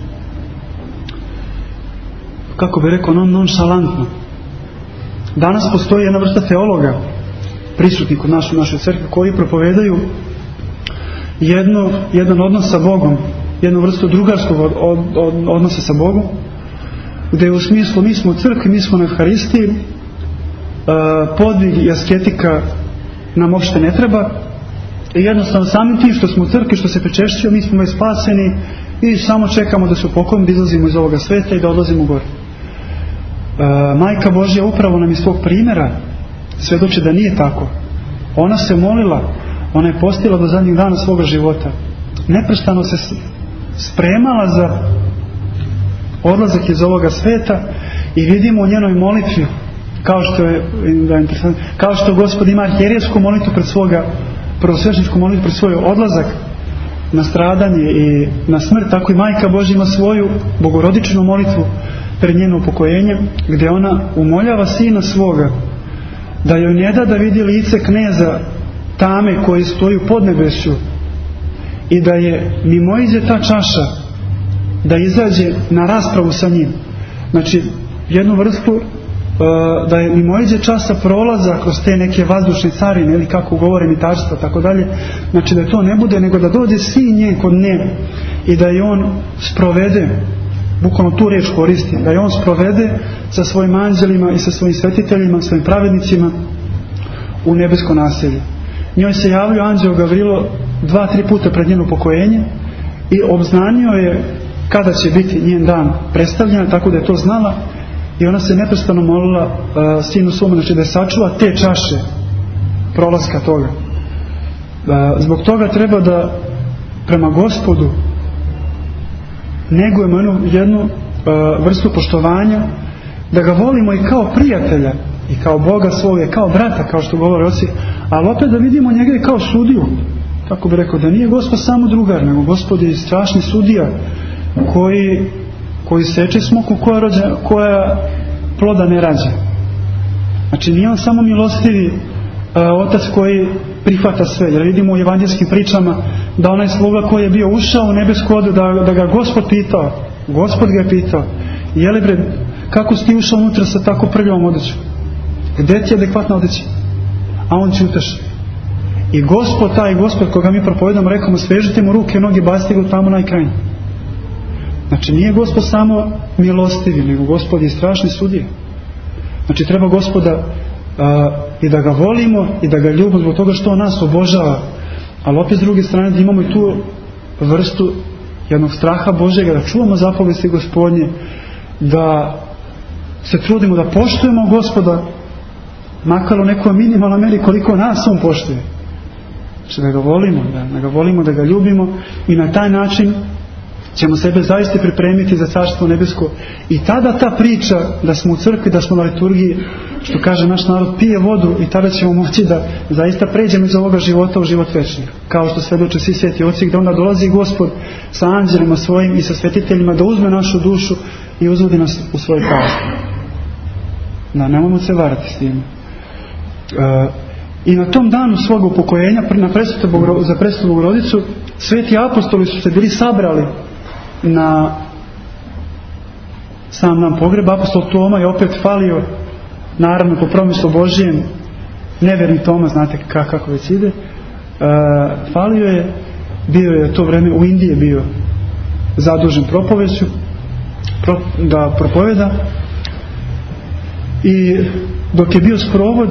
kako bi rekao, non, nonšalantno. Danas postoji jedna vrsta teologa prisutni kod naše, naše crkve koji propovedaju jedno, jedan odnos sa Bogom, jednu vrstu drugarskog od, od, od, odnosa sa Bogom, gdje u smislu mi smo u crkvi, mi smo na Euharistiji, podvig i asketika nam uopšte ne treba i jednostavno samim tim što smo u crkvi, što se pričešćujemo, mi smo već spaseni i samo čekamo da se upokojimo, da izlazimo iz ovoga sveta i da odlazimo gore. Majka Božja upravo nam iz svog primjera svjedoči da nije tako. Ona se molila, ona je postila do zadnjih dana svoga života, neprestano se spremala za odlazak iz ovoga sveta i vidimo u njenoj molitvi, kao što je, da, kao što Gospod ima arhijerijsku molitvu pred svoga, prvosvešničku molitvu pred svoj odlazak na stradanje i na smrt, tako i Majka Božja ima svoju bogorodičnu molitvu pred njeno upokojenje, gdje ona umoljava sina svoga da joj ne da da vidi lice kneza tame koji stoji u podnebesju i da je mimoiđe ta čaša, da izađe na raspravu sa njim. Znači jednu vrstu da je mimoiđe časa prolaza kroz te neke vazdušne carine ili kako govore mitarstva tako dalje, znači da to ne bude, nego da dođe sin njen kod nje i da je on sprovede, bukvalno tu riječ koristi, da je on sprovede sa svojim anđelima i sa svojim svetiteljima, svojim pravednicima u nebesko naselje. Njoj se javio anđeo Gavrilo dva, tri puta pred njeno upokojenje i obznanio je kada će biti njen dan predstavljen, tako da je to znala. I ona se neprestano molila uh, sinu svome, znači da je sačuva te čaše prolaska toga. Uh, zbog toga treba da prema Gospodu negujemo jednu, jednu uh, vrstu poštovanja, da ga volimo i kao prijatelja i kao Boga svoga, kao brata, kao što govore oci, ali opet da vidimo njega i kao sudiju. Tako bi rekao, da nije Gospod samo drugar, nego Gospod je strašni sudija koji koji seče smoku koja, rođa, koja ploda ne rađa. Znači nije on samo milostivi a, otac koji prihvata sve. Jer vidimo u evanđelskim pričama da onaj sluga koji je bio ušao u nebesku odu, da, da ga Gospod pitao, Gospod ga je pitao, je li bre, kako si ti ušao unutra sa tako prljavom odećom? Gde ti je adekvatna odeća? A on ćutaš. I Gospod, taj Gospod koga mi propovedamo, rekao mu, svežite mu ruke i noge, bacite ga tamo najkrajnje. Znači nije Gospod samo milostivi, nego Gospod je strašni sudija. Znači treba Gospoda a, i da ga volimo i da ga ljubimo zbog toga što on nas obožava. Ali opet s druge strane da imamo i tu vrstu jednog straha Božjega, da čuvamo zapovesti Gospodnje, da se trudimo da poštujemo Gospoda, makar u nekoj minimalnoj meri koliko nas on poštuje. Znači da ga volimo, da, da ga volimo, da ga ljubimo i na taj način ćemo sebe zaista pripremiti za Carstvo nebesko. I tada ta priča da smo u crkvi, da smo na liturgiji, što kaže naš narod, pije vodu i tada ćemo moći da zaista pređemo iz ovoga života u život večni. Kao što svedoče svi sveti oci, gdje onda dolazi Gospod sa anđelima svojim i sa svetiteljima da uzme našu dušu i uzvodi nas u svoj carstvo. Da, nemojmo se varati s tim. E, I na tom danu svog upokojenja na presutu, za presutu Bogorodicu, sveti apostoli su se bili sabrali na sam dan pogreba. Apostol Toma je opet falio, naravno po promislu Božijem, nevjerni Toma, znate kako već ide, e, falio je, bio je to vreme u Indiji bio zadužen propoveću pro, da propoveda, i dok je bio sprovod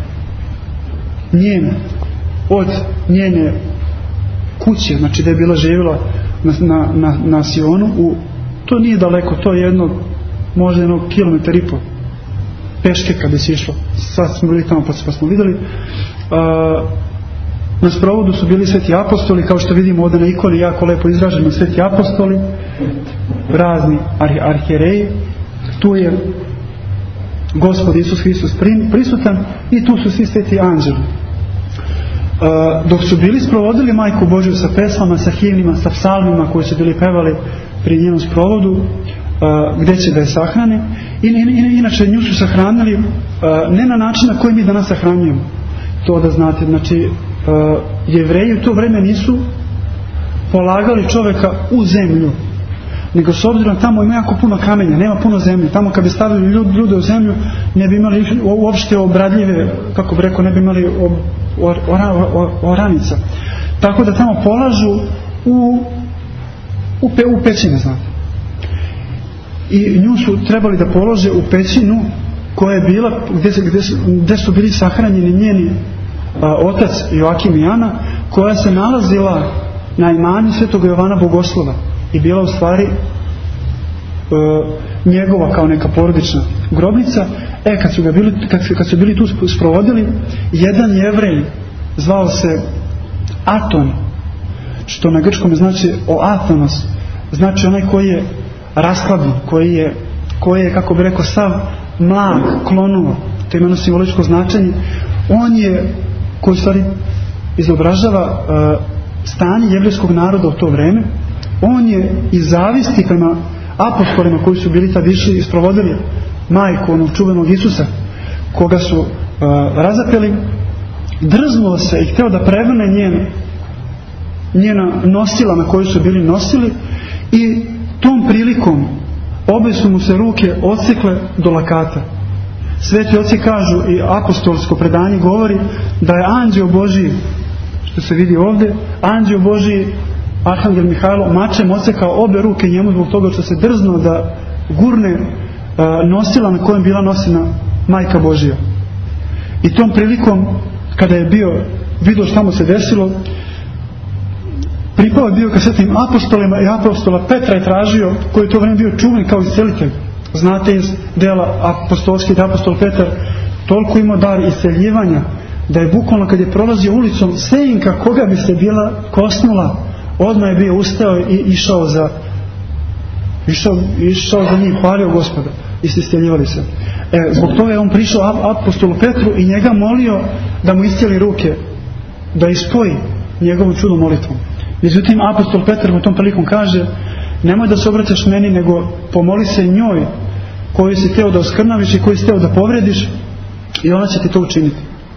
njen od njene kuće, znači da je bila živjela na, na, na, na Sionu, u, to nije daleko, to je jedno možda jedno kilometar i pol peške kad bi se išlo. Sad smo bili tamo pa smo vidjeli. A, na sprovodu su bili sveti apostoli, kao što vidimo ovdje na ikoni, jako lepo izraženo, sveti apostoli, razni arhijereji, tu je Gospod Isus Hristos prisutan i tu su svi sveti anđeli. Uh, dok su bili sprovodili Majku Božju sa pesmama, sa himnima, sa psalmima koji su bili pevali pri njenom sprovodu, uh, gdje će da je sahrane, i, i, inače nju su sahranili uh, ne na način na koji mi danas sahranjujemo, to da znate. Znači uh, Jevreji u to vrijeme nisu polagali čovjeka u zemlju, nego s obzirom tamo ima jako puno kamenja, nema puno zemlje. Tamo kad bi stavili ljude u zemlju ne bi imali uopšte obradljive, kako bi rekao, ne bi imali ob, or, or, or, oranica. Tako da tamo polažu u, u, pe, u pećine, znate. I nju su trebali da polože u pećinu koja je bila, gdje, gdje, gdje su bili sahranjeni njeni a, otac Joakim i Ana, koja se nalazila na imanju svetog Jovana Bogoslova i bila u stvari e, njegova kao neka porodična grobnica. E, kad su, ga bili, kad, kad su bili tu sprovodili, jedan Jevrej zvao se Aton, što na grčkom znači o Atanos, znači onaj koji je rashlabljen, koji je, koji je, kako bi rekao, sav mlak, klonuo, to ima jedno simboličko značenje. On je, koji stvari izobražava e, stanje jevrijskog naroda u to vrijeme. On je iz zavisti prema apostolima koji su bili tad išli i sprovodili majku onog čuvenog Isusa, koga su uh, razapeli, drznuo se i htio da prevrne njen, njena nosila na koju su bili nosili, i tom prilikom obe su mu se ruke odsekle do lakata. Sveti oci kažu, i apostolsko predanje govori, da je anđeo Božiji, što se vidi ovdje, anđeo Božiji Arhangel Mihajlo mačem odsekao obe ruke njemu zbog toga što se drznuo da gurne a, nosila na kojem bila nosina Majka Božija. I tom prilikom, kada je bio vidio šta mu se desilo, pripao je bio ka svetim apostolima i apostola Petra je tražio, koji je to vrijeme bio čuven kao iscelitelj. Znate iz dela apostolskih da apostol Petar toliko imao dar isceljivanja da je bukvalno kad je prolazio ulicom, senka koga bi se bila kosnula, odmah je bio ustao i išao za išao, išao za njih, hvalio Gospoda i se isceljivali se. E, zbog toga je on prišao apostolu Petru i njega molio da mu iscijeli ruke, da ispoji njegovom čudnom molitvom. Međutim, apostol Petar u tom prilikom kaže, nemoj da se obraćaš meni, nego pomoli se njoj koju si hteo da oskrnaviš i koju si hteo da povrediš, i ona će ti to učiniti.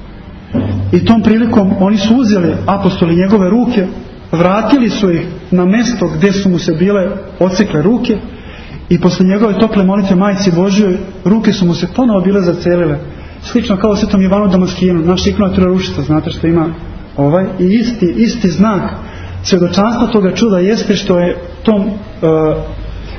I tom prilikom oni su uzeli apostoli njegove ruke, vratili su ih na mjesto gdje su mu se bile odsekle ruke, i posle njegove tople molitve Majci Božjoj ruke su mu se ponovo bile zacelile, slično kao svetom Ivanu Damaskinu, naš ikona Trojarušica, znate što ima ovaj, i isti, isti znak svjedočanstva toga čuda jeste što je tom uh,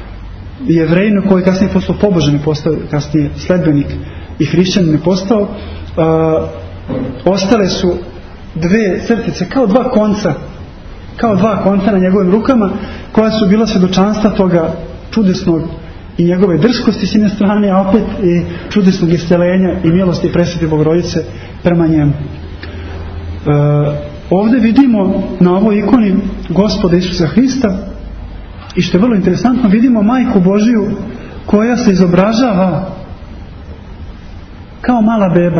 Jevrejinu koji kasnije postao pobožan i postao kasnije sledbenik i hrišćanin je postao, uh, ostale su dve crtice, kao dva konca, kao dva konca na njegovim rukama, koja su bila svjedočanstva toga čudesnog i njegove drskosti s jedne strane, a opet i čudesnog isceljenja i milosti Presvete Bogorodice prema njemu. Uh, ovdje vidimo na ovoj ikoni Gospoda Isusa Hrista, i što je vrlo interesantno, vidimo Majku Božiju koja se izobražava kao mala beba.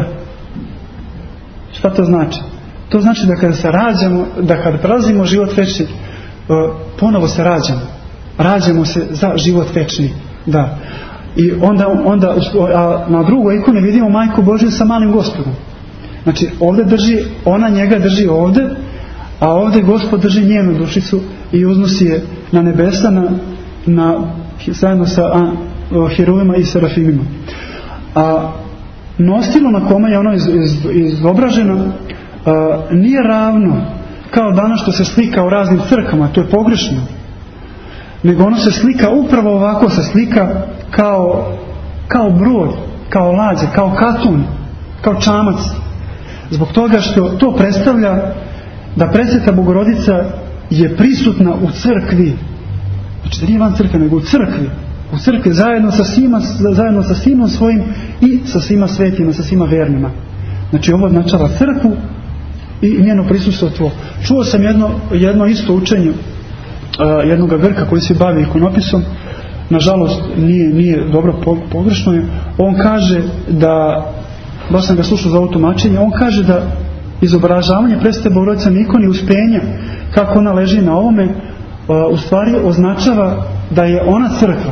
Šta to znači? To znači da kada se rađamo, da kada prelazimo život večni, ponovo se rađamo. Rađamo se za život večni. Da. I onda, onda a na drugoj ikoni vidimo Majku Božiju sa malim Gospodom. Znači ovdje drži, ona njega drži ovdje, a ovdje Gospod drži njenu dušicu i uznosi je na nebesa na, na, zajedno sa a, heruvima i serafimima. A nosilo na kome je ono iz, iz, izobraženo a, nije ravno kao danas što se slika u raznim crkvama, to je pogrešno, nego ono se slika upravo ovako, se slika kao, kao brod, kao lađe, kao katun, kao čamac, zbog toga što to predstavlja da Presveta Bogorodica je prisutna u crkvi. Znači da nije van crkve, nego u crkvi. U crkvi zajedno sa svima, zajedno sa sinom svojim i sa svima svetima, sa svima vernima. Znači ovo označava crkvu i njeno prisustvo. Čuo sam jedno, jedno isto učenje uh, jednog Grka koji se bavi ikonopisom. Nažalost nije, nije dobro, pogrešno je. On kaže da, baš sam ga slušao za ovo tumačenje, on kaže da izobražavanje Presvete Bogorodice na ikoni uspenja, kako ona leži na ovome, u stvari označava da je ona crkva.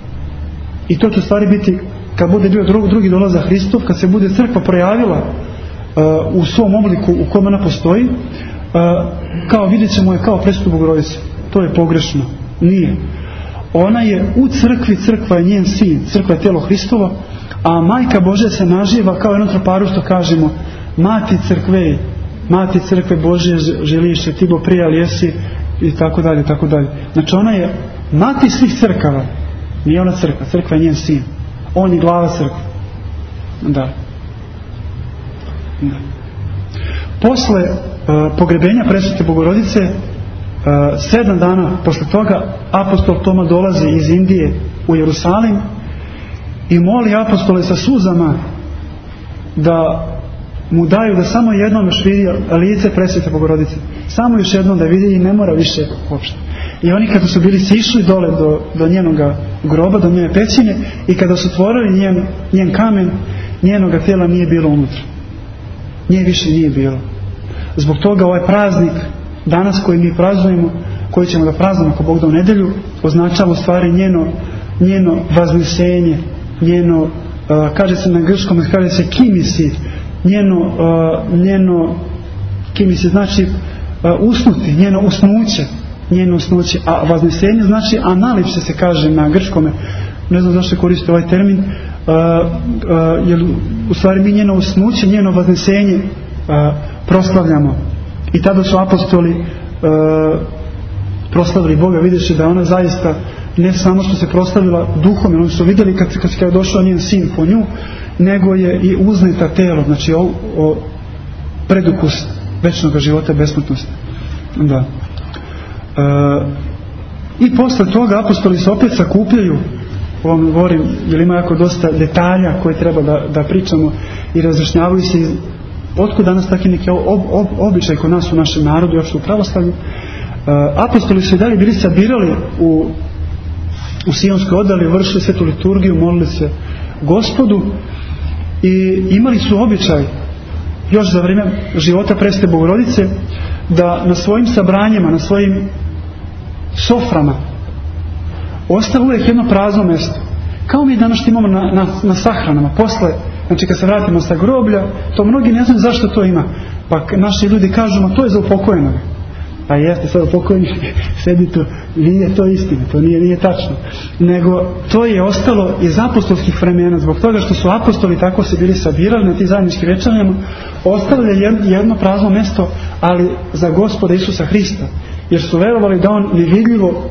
I to će u stvari biti, kad bude bio drugi, drugi dolazak Hristov, kad se bude crkva projavila uh, u svom obliku u kojem ona postoji, uh, kao vidjet ćemo je kao Presvetu Bogorodicu. To je pogrešno. Nije. Ona je u crkvi, crkva je njen sin, crkva je tijelo Hristovo, a Majka Božja se naživa kao jedno troparu što kažemo Mati crkve, Mati crkve Božje želiše, ti bo prijal jesi, i tako dalje, tako dalje. Znači ona je mati svih crkava. Nije ona crkva, crkva je njen sin. On je glava crkve. Da. Da. Posle uh, pogrebenja Presvete Bogorodice, uh, sedam dana posle toga apostol Toma dolazi iz Indije u Jerusalim i moli apostole sa suzama da mu daju da samo jednom još vidi lice Presvete Bogorodice. Samo još jednom da vidi i ne mora više uopšte. I oni kada su bili sišli dole do, do njenoga groba, do njene pećine, i kada su otvorili njen, njen kamen, njenoga tijela nije bilo unutra. Nje više nije bilo. Zbog toga ovaj praznik danas koji mi praznujemo, koji ćemo da praznujemo ako Bog da u nedelju, označava u stvari njeno, njeno vaznesenje, njeno, uh, kaže se na grčkom, kaže se kimisi, njeno, uh, njeno kimisi znači uh, usnuti, njeno usnuće, njeno usnuće, a vaznesenje znači analipse se kaže na grčkome, ne znam zašto koristi ovaj termin, uh, uh, jer u stvari mi njeno usnuće, njeno vaznesenje uh, proslavljamo. I tada su apostoli uh, proslavili Boga, vidjeći da ona zaista ne samo što se proslavila duhom, jer oni su vidjeli kad, kad, kad je došao njen sin po nju, nego je i uzneta telo, znači o, o predukus večnog života i besmrtnosti. Da. E, I posle toga apostoli se opet sakupljaju, ovom govorim, jer ima jako dosta detalja koje treba da, da pričamo i razjašnjavaju se iz, otkud danas taki neki ob, ob, običaj kod nas u našem narodu i uopšte u pravoslavlju. E, apostoli su i dalje bili sabirali u, u Sionskoj odali, vršili svetu liturgiju, molili se Gospodu i imali su običaj još za vrijeme života Presvete Bogorodice da na svojim sabranjima, na svojim soframa ostalo uvijek jedno prazno mjesto. Kao mi danas što imamo na, na, na sahranama. Posle, znači kad se vratimo sa groblja, to mnogi ne znaju zašto to ima. Pa naši ljudi kažu, ma to je za upokojenog. Pa jeste, sad upokojeni sedi tu. Nije to istina, to nije, nije tačno. Nego to je ostalo iz apostolskih vremena, zbog toga što su apostoli tako se bili sabirali na ti zajedničkim večernjama, ostalo je jedno prazno mjesto, ali za Gospoda Isusa Hrista. Jer su verovali da on nevidljivo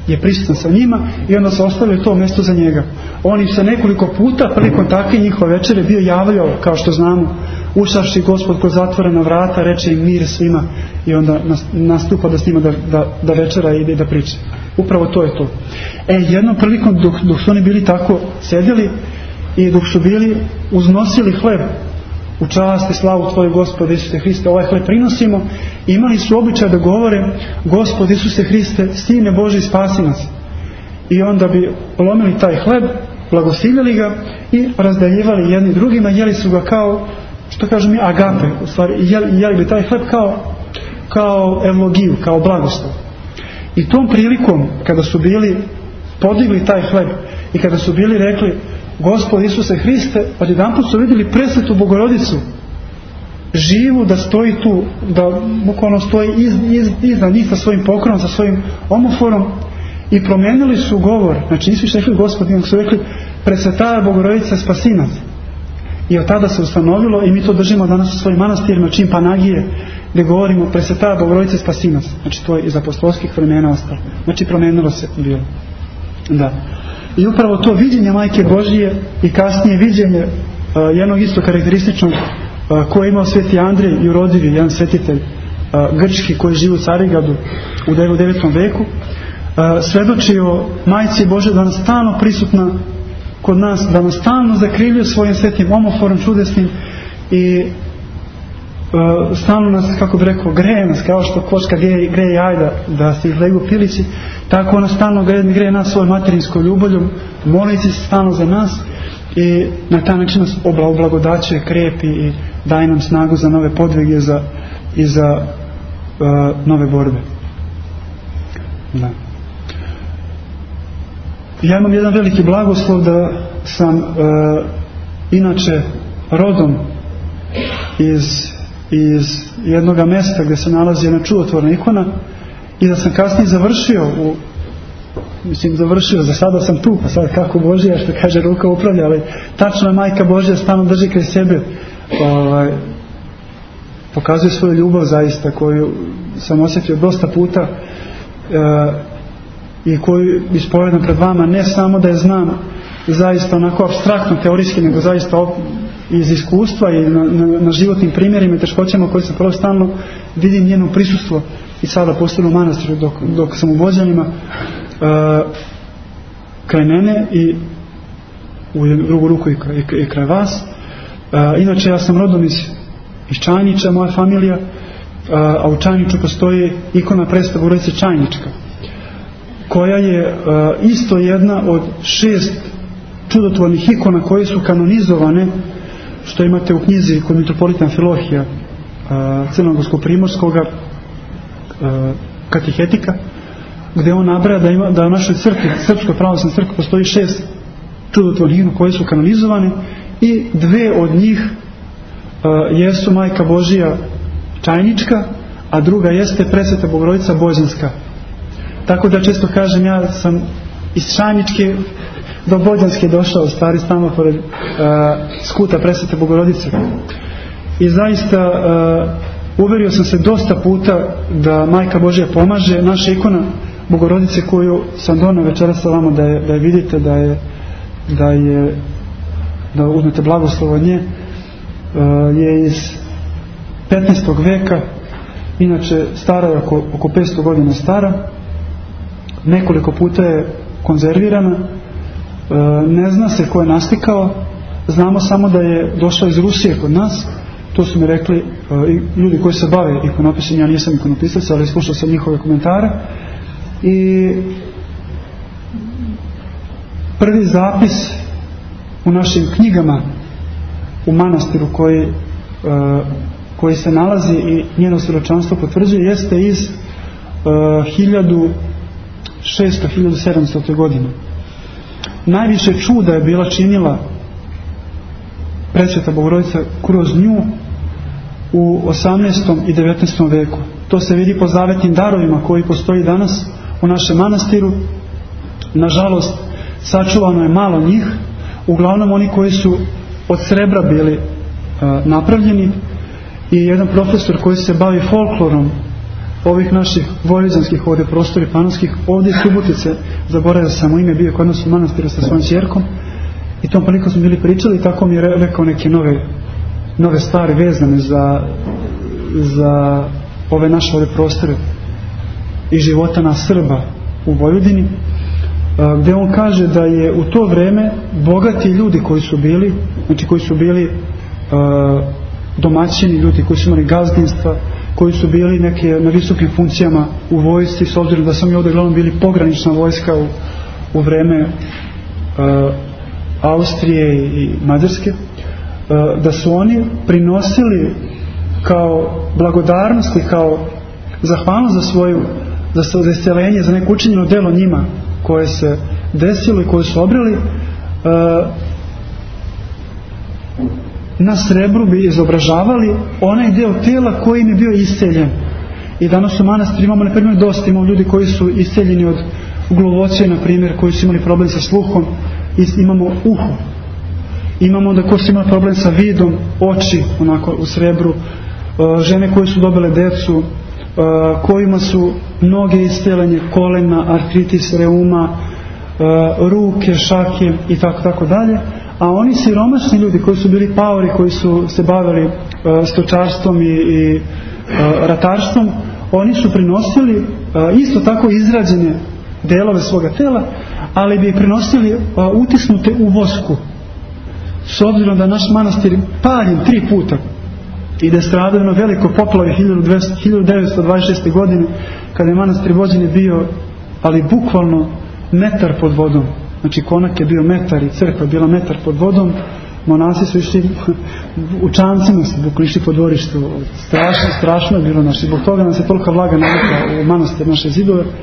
je prisutan sa njima i onda se ostavili to mjesto za njega. On im se nekoliko puta prilikom takve njihove večere bio javljao, kao što znamo, ušavši Gospod kroz zatvorena vrata, reče im mir svima i onda nastupa da s njima da, da, da večera ide i da priča. Upravo to je to. E, jednom prilikom dok, dok su oni bili tako sedjeli i dok su bili uznosili hleb u čast i slavu Tvoju, Gospod Isuse Hriste, ovaj hleb prinosimo, imali su običaj da govore: Gospod Isuse Hriste, Sine Božji, spasi nas. I onda bi polomili taj hleb, blagosiljali ga i razdaljivali jedni drugima, jeli su ga kao, što kažu mi, agape, u stvari, jeli, jeli bi taj hleb kao, kao evlogiju, kao blagoslov. I tom prilikom, kada su bili podigli taj hleb i kada su bili rekli: Gospod Isuse Hriste, odjedanput su vidjeli presvetu Bogorodicu, živu, da stoji tu, da bukvalno stoji iz, iz, iznad njih sa svojim pokrovom, sa svojim omoforom, i promijenili su govor. Znači nisu više rekli Gospod, nego su rekli: Presveta Bogorodica, spasi nas. I od tada se ustanovilo, i mi to držimo danas u svojim manastirima, čim panagije, gdje govorimo: Presveta Bogorodica, spasi nas. Znači to je iz apostolskih vremena ostalo. Znači promijenilo se bilo. Da. I upravo to viđenje Majke Božije i kasnije viđenje uh, jednog isto karakterističnog uh, koje je imao sveti Andrej Jurodivi, jedan svetitelj uh, grčki koji živi u Carigradu u devetom veku, uh, svedoči o Majci Božje da nas stalno prisutna kod nas, da nas stalno zakrivljuje svojim svetim omoforom čudesnim i uh, stalno nas, kako bi rekao, greje nas, kao što kočka greje, greje jajda da se izlegu pilići, tako ona stalno greje, greje nas svojom materinskom ljuboljom, molici se stalno za nas i na taj način nas oblagodaćuje, krepi i daje nam snagu za nove podvige za, i za uh, nove borbe. Da. Ja imam jedan veliki blagoslov da sam uh, inače rodom iz, iz jednoga mjesta gdje se nalazi jedna čudotvorna ikona i da sam kasnije završio u, mislim završio, za sada sam tu, pa sad kako Božja, što kaže, ruka upravlja, ali tačno je Majka Božja stalno drži kraj sebe, ovaj, pokazuje svoju ljubav zaista, koju sam osjetio dosta puta uh, i koju ispovedam pred vama, ne samo da je znam zaista onako apstraktno, teorijski, nego zaista iz iskustva i na, na, na životnim primjerima i teškoćama koje sam prvo stalno vidim njeno prisustvo i sada posebno u manastiru dok, dok sam u Bođanima uh, kraj mene i u drugu ruku i, i, i kraj vas. Uh, inače ja sam rodom iz, iz Čajnića, moja familija, uh, a u Čajniću postoji ikona Presvete Bogorodice Čajnička, koja je uh, isto jedna od šest čudotvornih ikona koje su kanonizovane, što imate u knjizi kod mitropolita Amfilohija uh, Crnogorskog primorskoga uh, katehetika, gdje on nabraja da, ima, da u našoj crkvi, Srpskoj pravoslavnoj crkvi, postoji šest čudotvornih ikona koje su kanonizovane i dve od njih uh, jesu Majka Božija Čajnička, a druga jeste Presveta Bogorodica Bođanska. Tako da često kažem, ja sam iz Čajničke do Bođanske došao, u stvari stalno pored uh, skuta Presvete Bogorodice. I zaista uh, uverio sam se dosta puta da Majka Božja pomaže. Naša ikona Bogorodice koju sam donio večeras sa vama da je, da je vidite, da je da je da uzmete blagoslov od nje, uh, je iz petnaestog veka, inače stara je oko, oko petsto godina stara, nekoliko puta je konzervirana, ne zna se ko je nastikao, znamo samo da je došla iz Rusije kod nas, to su mi rekli ljudi koji se bave ikonopisom, ja nisam ikonopisac, ali slušao sam njihove komentare. I prvi zapis u našim knjigama u manastiru koji, koji se nalazi i njeno svjedočanstvo potvrđuje jeste iz hiljadu šesto do hiljadu sedamsto godine. Najviše čuda je bila činila Presveta Bogorodica kroz nju u osamnaestom i devetnaestom veku. To se vidi po zavetnim darovima koji postoji danas u našem manastiru. Nažalost, sačuvano je malo njih, uglavnom oni koji su od srebra bili uh, napravljeni, i jedan profesor koji se bavi folklorom ovih naših vojvođanskih ovdje prostori panonskih, ovdje iz Subotice, zaboravio sam mu ime, bio kod nas u manastiru sa svojom ćerkom i tom prilikom smo bili pričali i tako mi je rekao neke nove, nove stvari vezane za, za ove naše ovdje prostore i života nas Srba u Vojvodini, gdje on kaže da je u to vrijeme bogati ljudi koji su bili, znači koji su bili uh, domaćini, ljudi koji su imali gazdinstva, koji su bili neke na visokim funkcijama u vojsci, s obzirom da sam i ovdje glavno bili pogranična vojska u, u vrijeme uh, Austrije i Mađarske, uh, da su oni prinosili kao blagodarnosti, kao zahvalnost za svoju, za svoje isceljenje, za neko učinjeno delo njima koje se desilo i koje su obrili, uh, na srebru bi izobražavali onaj deo tela koji im je bio isceljen. I danas u manastiru imamo, na primjer, dosta imamo ljudi koji su isceljeni od gluvoće, na primjer, koji su imali problem sa sluhom, imamo uho, imamo onda ko su imali problem sa vidom, oči onako u srebru, uh, žene koje su dobile decu, uh, kojima su noge isceljenje, kolena, artritis, reuma, uh, ruke, šake i tako tako dalje. A oni siromašni ljudi koji su bili paori, koji su se bavili uh, stočarstvom i, i uh, ratarstvom, oni su prinosili uh, isto tako izrađene delove svoga tela, ali bi prinosili uh, utisnute u vosku. S obzirom da naš manastir paljen tri puta i da je stradao na veliko poplavi hiljadu devetsto dvadeset šeste. godine, kada je manastir Vođeni bio, ali bukvalno metar pod vodom. Znači konak je bio metar i crkva je bila metar pod vodom, monasi su išli u čamcima, se bukli išli po dvorištu, strašno, strašno je bilo, znači zbog toga nam se tolika vlaga navukla u manastir naše zidove. E,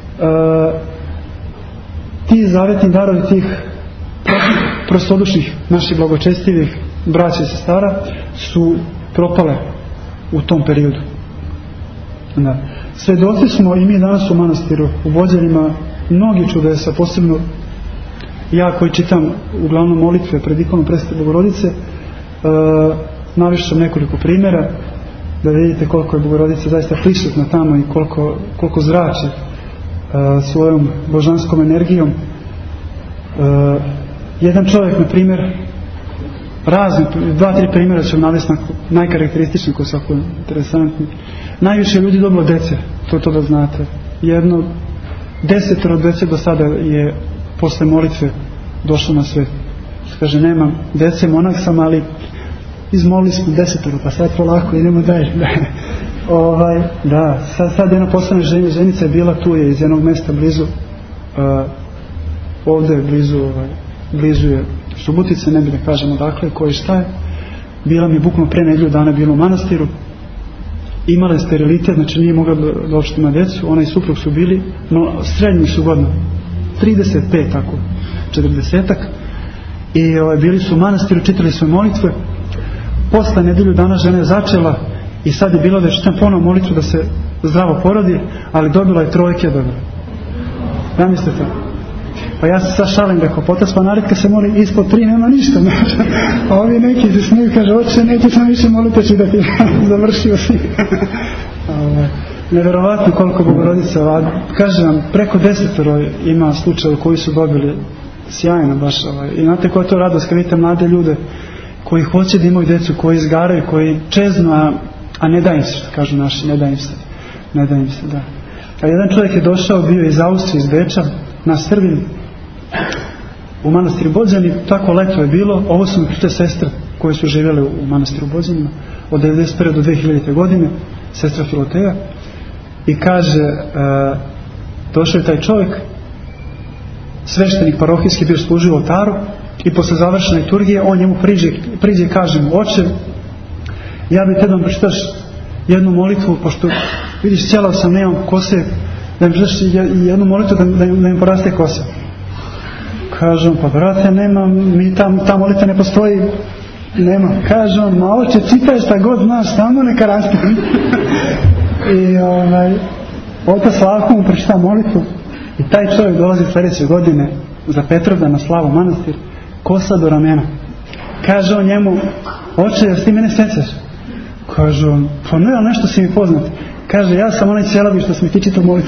ti zavetni darovi tih prostodušnih naših blagočestivih braća i sestara su propale u tom periodu. Da. Svedoci smo i mi danas u manastiru u Vođenima mnogi čudesa, posebno ja koji čitam uglavnom molitve pred ikonom Presvete Bogorodice, e, navešćam nekoliko primjera da vidite koliko je Bogorodica zaista prisutna tamo i koliko, koliko zrači e, svojom božanskom energijom. E, jedan čovjek, na primjer, razni, dva, tri primjera ću navesti najkarakterističniji koji su ovako interesantni. Najviše ljudi dobilo dece, to to da znate. Jedno desetero dece do sada je posle molitve došlo na svet. Kaže, nemam dece, monah sam, ali izmolili smo desetero, pa sad polako idemo dalje. ovaj, da, sad, sad jedna poslana žen, ženica je bila tu, je iz jednog mesta blizu, uh, ovdje je blizu, ovaj, blizu je Subotice, ne bi da kažemo dakle, koji šta je. Bila mi je bukvalno pre nedelju dana bila u manastiru, imala je sterilitet, znači nije mogla da uopšte ima djecu, ona i suprug su bili, no srednji su godina, trideset pet tako, četrdesetak, i ovaj, bili su u manastiru, čitali su molitve. Posle nedelju dana žena je začela i sad je bilo da je čitam ponovo molitvu da se zdravo porodi, ali dobila je trojke dobila. Ja mislite? Pa ja se sad šalim, rekao, potas panaritka se moli ispod tri, nema ništa. A ovi neki se smiju, kaže, oče, neće sam više molite ću da ti završio si. Neverovatno koliko Bogorodica, a kažem vam, preko desetoro ima slučajeva koji su dobili sjajno baš. Ovaj. I znate koja je to radost kad vidite mlade ljude koji hoće da imaju djecu, koji izgaraju, koji čeznu, a, a ne da im se, što kažu naši, ne da im se. Ne da im se, da. A jedan čovjek je došao, bio iz Austrije, iz Beča, na Srbin, u manastiru Bođani, tako leto je bilo. Ovo su mi pričale sestre koje su živjele u manastiru Bođanima od devedeset prve do dve hiljadite. godine, sestra Filoteja, i kaže, e, došao je taj čovjek, sveštenik parohijski, bio služio u oltaru, i posle završene liturgije on njemu priđe, priđe i kaže mu, oče, ja bih te da vam pročitaš jednu molitvu, pošto vidiš, cijela sam, nemam kose, da mi pročitaš jednu molitvu da, da, da mi poraste kosa. Kaže on, pa brate, nemam, mi tam, ta molitva ne postoji, nema. Kaže on, ma oče, čitaj šta god znaš, samo neka raste. I ovaj, otac Slavko mu pročita molitvu i taj čovjek dolazi sljedeće godine za Petrovdan na slavu manastir, kosa do ramena. Kaže on njemu, oče, jel ti mene sećaš? Kaže on, pa ne, ali nešto si mi poznat. Kaže, ja sam onaj celavi što sam ti čitao molitvu.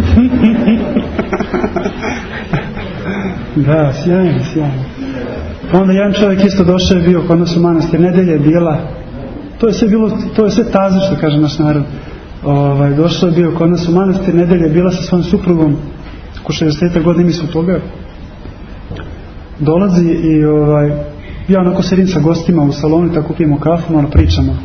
Da, sjajno, sjajno. Onda jedan čovjek isto došao je bio kod nas u manastir, nedelja je bila, to je sve bilo, to je sve tazi što kaže naš narod. Ovaj, došao je bio kod nas u manastir, nedelja je bila sa svojom suprugom, oko šezdeset godina mi su toga. Dolazi i ovaj, ja onako sedim sa gostima u salonu, tako pijemo kafu, malo pričamo.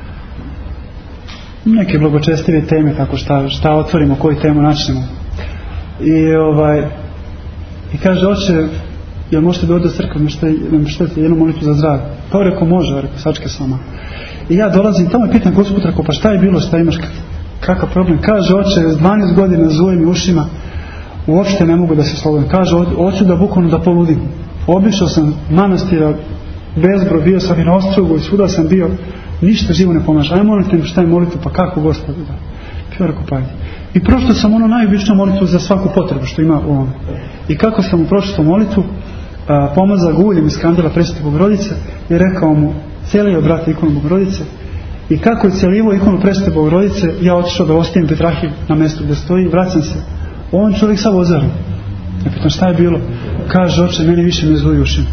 Neke blagočestive teme, tako šta, šta otvorimo, koju temu načnemo. I ovaj, i kaže, oče, jel možete da ode u crkvu, što je jednu molitvu za zdravlje? Pa rekao, može, rekao, sačke sama. I ja dolazim, tamo je pitan Gospod, rekao, pa šta je bilo, šta imaš, kakav problem? Kaže, oče, s dvanaest godina zujem i ušima, uopšte ne mogu da se slobodim. Kaže, hoću da bukvalno da poludim. Obišao sam manastira, bezbroj, bio sam i na Ostrogu i svuda sam bio, ništa živo ne pomaže. Aj molite mi šta je molitva, pa kako Gospod da? Pio rekao, pa i prošao sam ono najobičniju molitvu za svaku potrebu što ima u ovom. I kako sam mu pročitao molitvu, pomazao ga uljem iz kandila Presvete Bogorodice i rekao mu, celio brate ikonu Bogorodice. I kako je celivo ikonu Presvete Bogorodice, ja otišao da ostavim Petrahilj na mjestu gdje stoji, vraćam se. On čovjek sav ozaren. Ja pitam šta je bilo? Kaže, oče, meni više ne zuju ušima.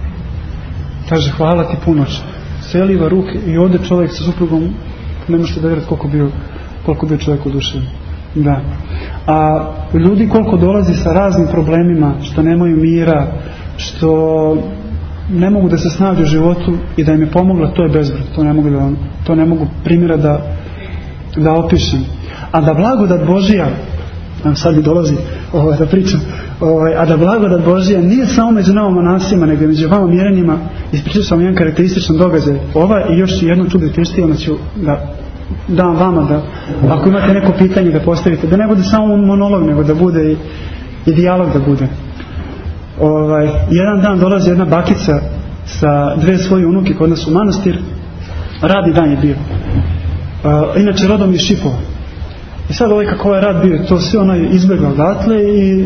Kaže, hvala ti puno, oče. Celiva ruke i ode čovjek sa suprugom, ne možete da vjerujete koliko bio, koliko bio čovjek oduševljen. Da. A ljudi koliko dolazi sa raznim problemima, što nemaju mira, što ne mogu da se snađu u životu i da im je pomogla, to je bezbroj. To ne mogu da, to ne mogu primjera da, da opišem. A da blagodat Božija, sad mi dolazi ovaj, da pričam, ovaj, a da blagodat Božija nije samo među nama monasima, nego među vama mjerenima. Ispričao sam jedan karakterističan događaj. Ova i još jedno čudo Kristijana ću da dam vama, da ako imate neko pitanje da postavite, da ne bude samo monolog, nego da bude i, i dijalog da bude. Ovaj, jedan dan dolazi jedna bakica sa dve svoje unuke kod nas u manastir, radni dan je bio. Uh, inače rodom iz Šipova. I sad ovaj kako ovaj rad bio, to sve ona je izbjegla odatle i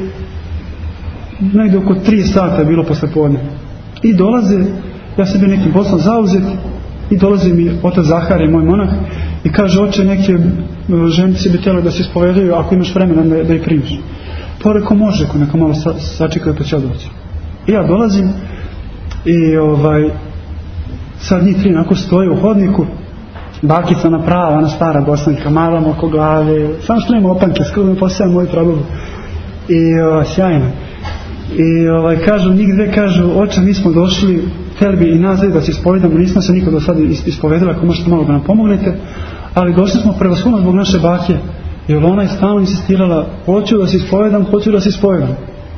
negdje oko tri sata je bilo posle podne. I dolaze, ja sam bio nekim poslom zauzet, i dolazi mi otac Zahari, moj monah, i kaže, oče, neke ženice bi htjela da se ispovedaju, ako imaš vremena da, da ih primiš. Pa rekao, može, ako neka malo sa, sačekaju pa će doći. I ja dolazim i ovaj, sad njih tri onako stoje u hodniku, bakica ona prava, ona stara Bosanka, malom oko glave, samo što nema opanke, skoro posjećam moju prababu. I o, sjajno. I ovaj, kažu, njih dve kažu, oče, mi smo došli, htjeli bi i nazad da se ispovedamo, nismo se nikad do sada ispovedali, ako možete malo da nam pomognete, ali došli smo prevashodno zbog naše bake, jer ona je stalno insistirala, hoću da se ispovedam, hoću da se ispovedam.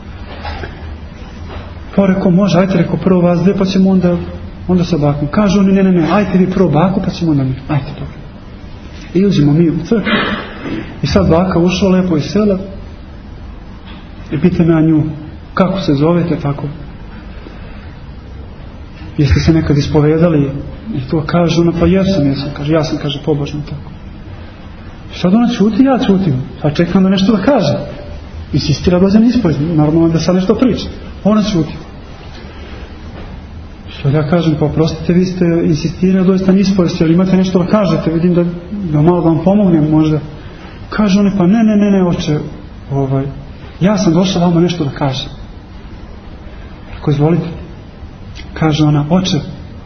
Pa rekao, može, ajte, rekao, prvo vas dve, pa ćemo onda, onda sa bakom. Kažu oni, ne, ne, ne, ajte vi prvo baku, pa ćemo onda mi, ajte dobro. I uđemo mi u crkvu, i sad baka ušla lepo iz sela, i pitam ja nju, kako se zovete, tako? Jeste se nekad ispovedali? I to kaže ona, pa jesam, jesam, kaže, ja sam, kaže, pobožno tako. I sad ona čuti, ja čutim, a čekam da nešto da kaže. Insistira dođe na ispoved, normalno da sad nešto priča. Ona čuti. Sad ja kažem, pa oprostite, vi ste insistirali dođete na ispoved, ali imate nešto da kažete, vidim da, da malo da vam pomognem možda. Kaže ona, pa ne, ne, ne, ne, oče, ovaj, ja sam došla vama nešto da kažem. Ako izvolite. Kaže ona, oče,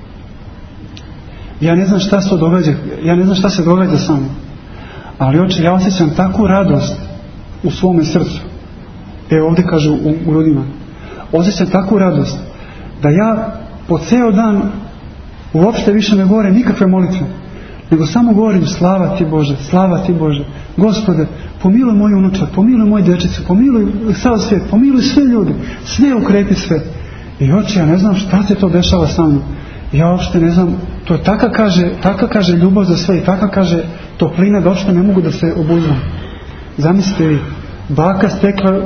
ja ne znam šta se događa, ja ne znam šta se događa sa mnom, ali oče, ja osjećam takvu radost u svome srcu. Evo ovdje kaže u, u grudima. Osjećam takvu radost da ja po ceo dan uopšte više ne govorim nikakve molitve, nego samo govorim slava ti Bože, slava ti Bože. Gospode, pomiluj moju unučad, pomiluj moju dječicu, pomiluj sav svijet, pomiluj sve ljudi, sve ukrepi sve. I oče, ja ne znam šta se to dešava sa mnom. Ja uopšte ne znam, to je taka kaže, taka kaže ljubav za sve i taka kaže toplina da uopšte ne mogu da se obuzdam. Zamislite vi, baka stekla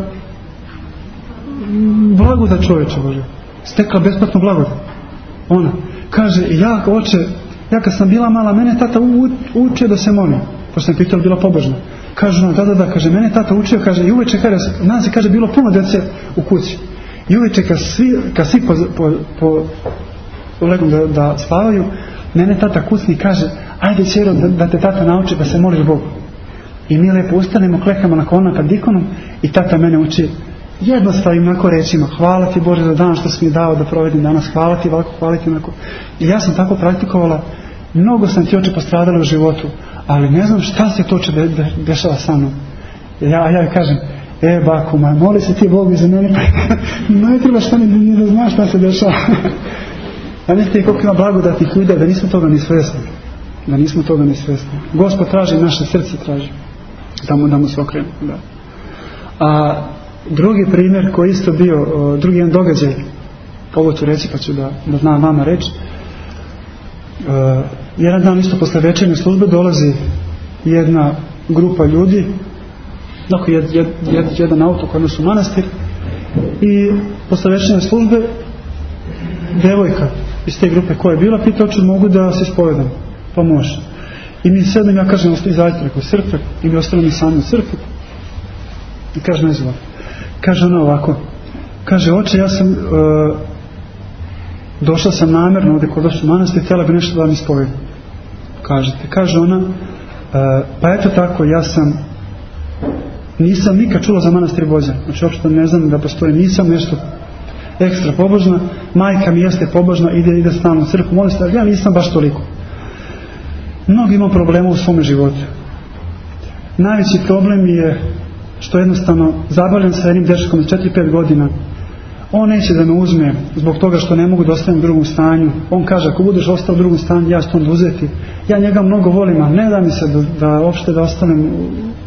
blagodat čovječe Bože. Stekla besplatnu blagodat. Ona kaže, ja oče, ja kad sam bila mala, mene tata u, učio da se molim. Pošto sam pitala, bila pobožna. Kaže ona, da, da, da, kaže, mene tata učio, kaže, i uveče, kaže, nas je, kaže, bilo puno djece u kući. I uveče kad svi, kad svi po, po, po legom da, da spavaju, mene tata kucni i kaže, ajde ćero da, da te tata nauči da se moliš Bogu. I mi lijepo ustanemo, klekamo na kolena pred ikonom i tata mene uči jednostavnim onako rečima: hvala ti Bože za dan što si mi dao da provedim danas, hvala ti ovako, hvala ti onako. I ja sam tako praktikovala, mnogo sam ti oče postradala u životu, ali ne znam šta se to oče de, de, dešava sa mnom. Ja, ja kažem: e bako, ma, moli se ti Bogu za mene, ne treba šta ni, ni da znaš šta se dešava. A ne ste koliko ima blagodatnih ljudi, da nismo toga ni svesni. Da nismo toga ni svesni. Gospod traži, naše srce traži. Da mu, da mu se okrenu. Da. A drugi primjer koji isto bio, o, drugi jedan događaj, ovo ću reći pa ću da, da znam vama reći. E, jedan dan isto posle večernje službe dolazi jedna grupa ljudi, dakle jed, jed, jed, jedan auto kod nas u manastir, i posle večernje službe devojka iz te grupe koja je bila pita: oče, mogu da se ispovedam? Pa može. I mi sedem, ja kažem: izađite preko crkve. I mi ostali mi sami u crkvi. I kaže: ne znam. Kaže ona ovako, kaže: oče, ja sam uh, došla sam namjerno ovdje kod vas u manastir, htjela bi nešto da vam ispovedam. Kažete. Kaže ona: uh, pa eto tako, ja sam nisam nikad čula za manastir Bođan, znači uopšte ne znam da postoji, nisam nešto ekstra pobožna, majka mi jeste pobožna, ide, ide stalno u crkvu, molim se, ali ja nisam baš toliko. Mnogi imam problema u svome životu. Najveći problem je što jednostavno zabavljam sa jednim dečkom od četiri pet godina. On neće da me uzme zbog toga što ne mogu da ostavim u drugom stanju. On kaže: ako budeš ostao u drugom stanju, ja ću to uzeti. Ja njega mnogo volim, ali ne da mi se da, da uopšte da ostanem uh,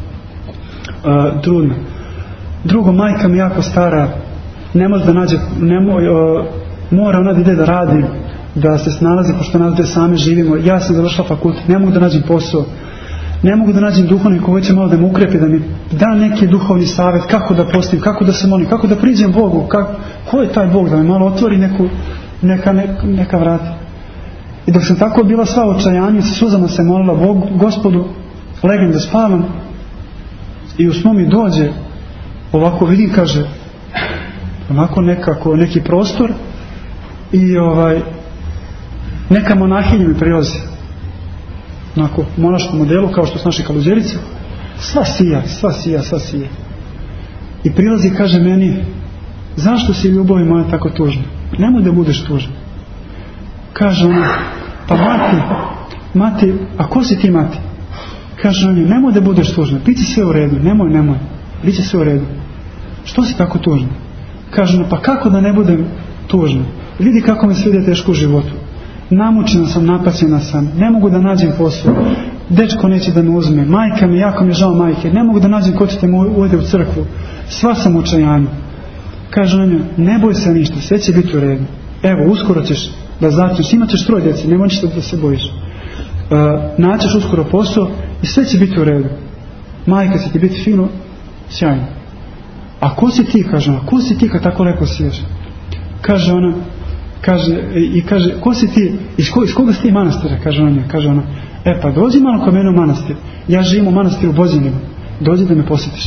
trudno. Drugo, majka mi jako stara, ne može da nađe, ne mo, uh, mora ona da ide da radi, da se snalazi, pošto nas gde sami živimo. Ja sam završila fakultet, ne mogu da nađem posao, ne mogu da nađem duhovnik koji će malo da me ukrepi, da mi da neki duhovni savjet kako da postim, kako da se molim, kako da priđem Bogu, kako, ko je taj Bog, da me malo otvori neku, neka, neka, neka vrata. I dok sam tako bila sva u očajanju, sa suzama se molila Bogu, Gospodu, legem da spavam i u snu mi dođe, ovako vidim, kaže, onako nekako, neki prostor i ovaj, neka monahinja mi prilazi. Onako, u monaškom modelu, kao što su naše kaluđerice, sva sija, sva sija, sva sija. I prilazi i kaže meni: zašto si, ljubavi moja, tako tužna? Nemoj da budeš tužna. Kaže ona: pa mati, mati, a ko si ti, mati? Kaže on: nemoj da budeš tužna, bit će sve u redu, nemoj, nemoj, bit će sve u redu. Što si tako tužna? Kaže ona: pa kako da ne budem tužna? Vidi kako mi sve ide teško u životu. Namučena sam, napaćena sam, ne mogu da nađem posao, dečko neće da me uzme, majka mi, jako mi je žao majke, ne mogu da nađem ko ćete mu uvede u crkvu, sva sam u očajanju. Kaže on: ne boj se ništa, sve će biti u redu, evo, uskoro ćeš da začneš, imat ćeš troje djece, nemoj ništa da se bojiš, uh, naćeš uskoro posao i sve će biti u redu, majka će ti biti fino, sjajno. A ko si ti, kaže ona, ko si ti kad tako lepo siješ? Kaže ona, kaže, i kaže: ko si ti, iz, ko, iz koga si ti manastira? Kaže ona, kaže ona: e pa dođi malo kod mene u manastir, ja živim u manastiru Bođanima, dođi da me posjetiš.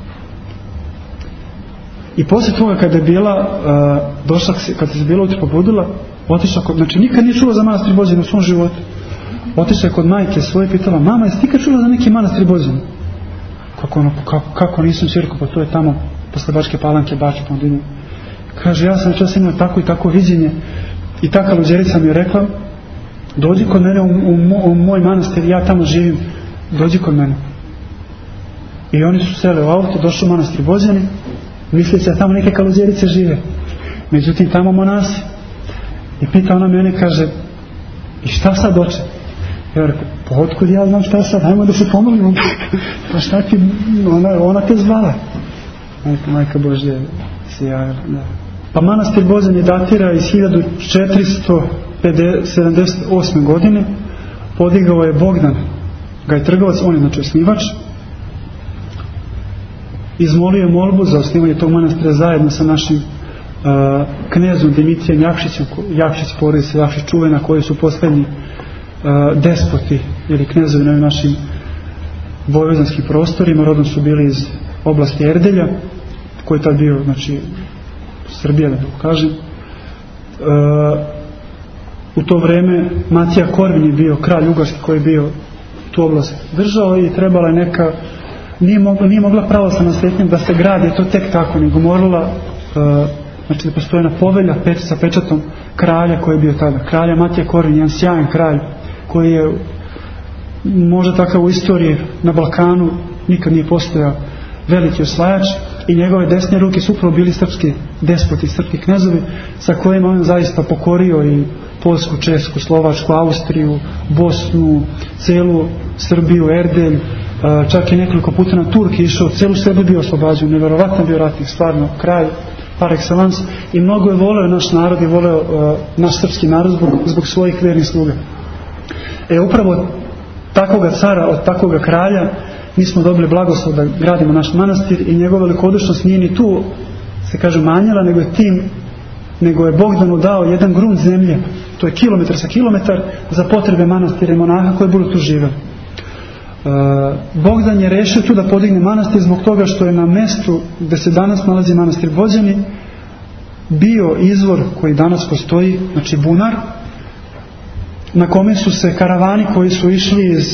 I poslije toga kada je bila uh, došla, kada se bila utro pobudila, otišla kod, znači nikad nije čula za manastir Bođana u svom životu, otišla je kod majke svoje, pitala: mama, jesi ti kad čula za neki manastir Bođana? Kako ono, kako, kako nisam, čerko, pa to je tamo posle Bačke Palanke, Baču Pondinu. Kaže: ja sam čas imao tako i tako viđenje i ta kaluđerica mi je rekla: dođi kod mene u, u, u moj manastir, ja tamo živim, dođi kod mene. I oni su seli u auto, došli u manastir Bođani, misleći da tamo neke kaluđerice žive. Međutim, tamo monasi. I pita ona mene, kaže: i šta sad, oče? Ja rekao: pa otkud ja znam šta sad, hajmo da se pomolimo. Pa šta ti, ona, ona te zvala. Majka, majka Božja se javila, da. Pa manastir Bođan je datira iz hiljadu četiristo sedamdeset osme godine. Podigao je Bogdan Gajtrgovac, on je znači osnivač. Izmolio je molbu za osnivanje tog manastira zajedno sa našim uh, knezom Dimitrijem Jakšićem, Jakšić porodica Jakšić čuvena, koji su poslednji uh, despoti ili knezovi na našim vojvođanskim prostorima. Rodom su bili iz oblasti Erdelja, koji je tad bio, znači, Srbija, da kažem. E, u to vreme Matija Korvin je bio kralj Ugarski koji je bio tu oblast držao i trebala je neka nije mogla, nije mogla pravoslavna svetinja da se gradi to tek tako, nego morala uh, znači da postoje na povelja peć, sa pečatom kralja koji je bio tada, kralja Matija Korvin, jedan sjajan kralj koji je možda takav u istoriji na Balkanu nikad nije postojao, veliki osvajač, i njegove desne ruke su upravo bili srpski despoti, srpski knezovi sa kojima on zaista pokorio i Poljsku, Česku, Slovačku, Austriju, Bosnu, celu Srbiju, Erdelj, čak i nekoliko puta na Turki išao, celu Srbiju bio oslobađao, nevjerovatno bio ratnik, stvarno kraj par excellence, i mnogo je voleo naš narod i voleo uh, naš srpski narod zbog, zbog svojih vjernih sluga. E upravo takvoga cara, od takvoga kralja mi smo dobili blagoslov da gradimo naš manastir, i njegova velikodušnost nije ni tu, se kaže, manjala, nego je tim, nego je Bogdanu dao jedan grunt zemlje, to je kilometar sa kilometar, za potrebe manastira i monaha koji budu tu živeli. Bogdan je rešio tu da podigne manastir zbog toga što je na mestu gde se danas nalazi manastir Bođani bio izvor koji danas postoji, znači bunar, na kome su se karavani koji su išli iz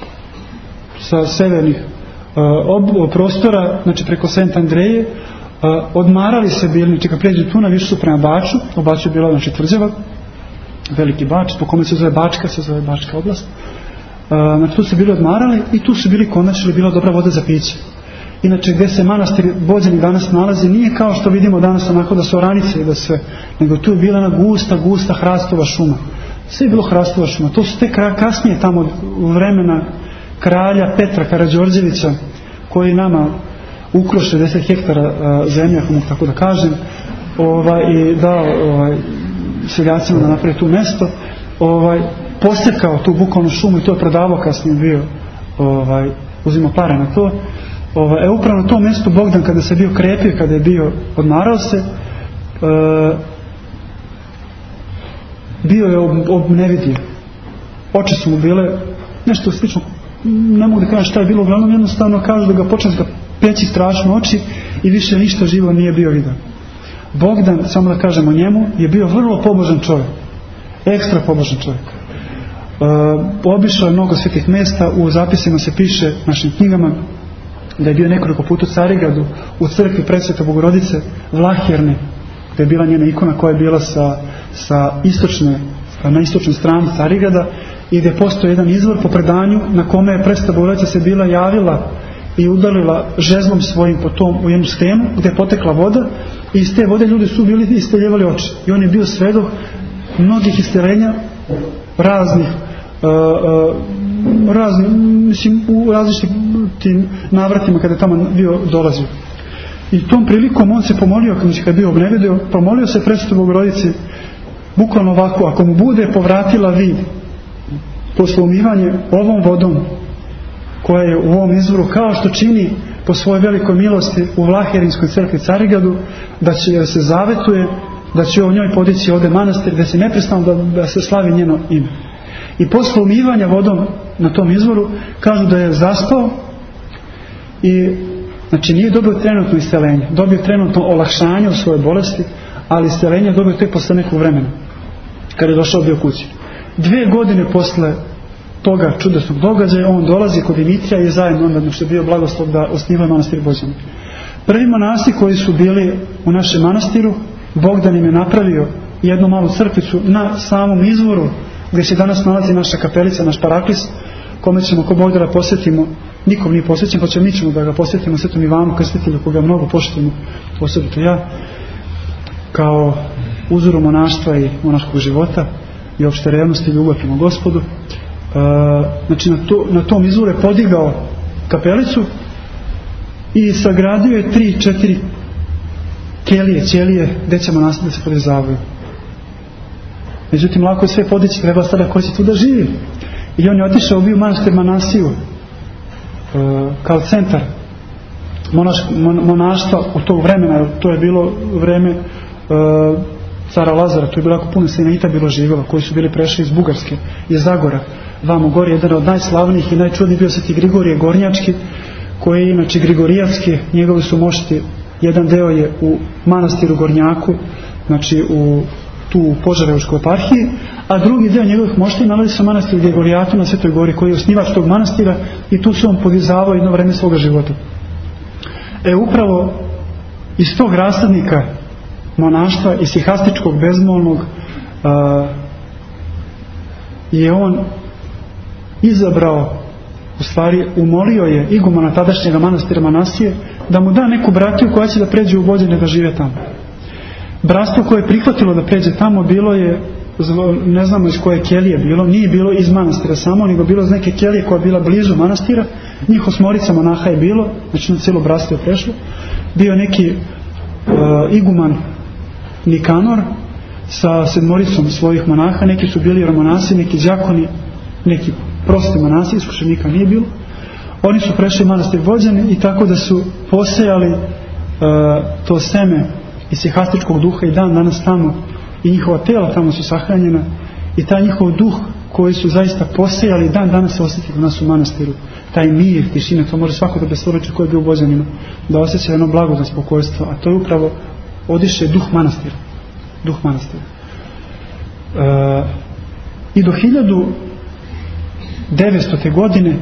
sa severnih uh, prostora, znači preko Sent Andreje, uh, odmarali se bili, znači kad pređu tu, navišu su prema Baču, u Baču je bila znači tvrđava, veliki Bač, po kome se zove Bačka, se zove Bačka oblast. Uh, znači tu su bili odmarali i tu su bili konačili, bila dobra voda za piće. Inače gdje se manastir Bođani danas nalazi nije kao što vidimo danas onako da su oranice i da sve, nego tu je bila na gusta, gusta hrastova šuma. Sve je bilo hrastova šuma. To su te kasnije tamo u vremena kralja Petra Karađorđevića, koji nama ukro šezdeset hektara uh, zemlja, mogu tako da kažem, ovaj, i dao ovaj, seljacima da napravi tu mesto, ovaj, posjekao tu bukvalnu šumu i to je prodavao kasnije bio, ovaj, uzimao pare na to. Ovaj, e upravo na tom mjestu Bogdan kada se bio krepio, kada je bio odmarao se, uh, bio je ob, obnevidio. Oči su mu bile nešto slično, ne mogu da kažem šta je bilo, uglavnom jednostavno kažu da ga počne da peći strašno oči i više ništa živo nije bio vidio. Bogdan, samo da kažemo njemu, je bio vrlo pobožan čovjek, ekstra pobožan čovjek. Uh, obišao je mnogo svetih mjesta, u zapisima se piše našim knjigama da je bio nekoliko puta u Carigradu, u crkvi Presvete Bogorodice Vlaherne, gdje je bila njena ikona koja je bila sa, sa istočne, na istočnoj strani Carigrada, i gdje postoji jedan izvor po predanju na kome je Presveta Bogorodica se bila javila i udarila žezlom svojim po tom u jednu stenu gdje je potekla voda, i iz te vode ljudi su bili isteljevali oči, i on je bio svedok mnogih isteljenja raznih uh, uh, raznih, mislim, u različitim navratima kada je tamo bio dolazio. I tom prilikom on se pomolio, kada je bio obnevidio, pomolio se Presvetoj Bogorodici bukvalno ovako: ako mu bude povratila vid posle umivanje ovom vodom koja je u ovom izvoru, kao što čini po svojoj velikoj milosti u Vlaherinskoj crkvi Carigradu, da će se zavetuje da će o njoj podići ovdje manastir, da se neprestano da, da se slavi njeno ime. I posle umivanja vodom na tom izvoru kažu da je zaspao i znači nije dobio trenutno isceljenje, dobio trenutno olakšanje u svojoj bolesti, ali isceljenje je dobio tek posle nekog vremena kada je došao bio kući. Dve godine posle toga čudesnog događaja on dolazi kod Dimitrija i zajedno onda što je bio blagoslov da osniva manastir Bođani. Prvi monasi koji su bili u našem manastiru, Bogdan im je napravio jednu malu crkvicu na samom izvoru gdje se danas nalazi naša kapelica, naš paraklis, kome ćemo ko Bog da posjetimo, nikom nije posjećen, pa ćemo mi ćemo da ga posjetimo Svetom Ivanu Krstitelju, koga mnogo poštujemo, osobito ja, kao uzoru monaštva i monaškog života i opšte revnosti i ljubav prema Gospodu. Uh, znači na, to, na tom izvoru je podigao kapelicu i sagradio je tri, četiri kelije, ćelije gdje će monasi da se podrezavaju. Međutim, lako je sve podići, treba sada ko će tu da živi. I on je otišao, bio manastir Manasiju uh, kao centar monaš, mon, monaštva u tog vremena. To je bilo vreme uh, cara Lazara, to je bilo jako puno Sinaita bilo živjela, koji su bili prešli iz Bugarske, iz Zagora, vamo gori, jedan od najslavnijih i najčudnijih bio Sveti Grigorije Gornjački, koji je inače Grigorijatski, njegovi su mošti, jedan deo je u manastiru Gornjaku, znači u tu u Požarevačkoj eparhiji, a drugi dio njegovih moštija nalazi se u manastiru Gegorijatu na Svetoj Gori, koji je osnivač tog manastira i tu se on podizavao jedno vreme svoga života. E upravo iz tog rasadnika monaštva i sihastičkog bezmolnog a, je on izabrao, u stvari umolio je igumana tadašnjega manastira Manasije da mu da neku bratiju koja će da pređe u Vođene da žive tamo. Bratstvo koje je prihvatilo da pređe tamo bilo je, ne znamo iz koje kelije bilo, nije bilo iz manastira samo, nego bilo iz neke kelije koja je bila blizu manastira, njih osmorica monaha je bilo, znači na cijelo bratstvo je prešlo, bio neki uh, iguman Nikanor sa sedmoricom svojih monaha, neki su bili romonasi, neki đakoni, neki prosti monasi, iskušenika nije bilo. Oni su prešli manastir Vođene i tako da su posejali uh, to seme i sihastičkog duha i dan danas tamo i njihova tela tamo su sahranjena i taj njihov duh koji su zaista posejali dan danas se osjeti u nas u manastiru. Taj mir, tišina, to može svako da besvoriče koji je bio u Vođenima, da osjeća jedno blagodat, spokojstvo, a to je upravo odiše duh manastira. Duh manastira. E, I do hiljadu devetstote godine,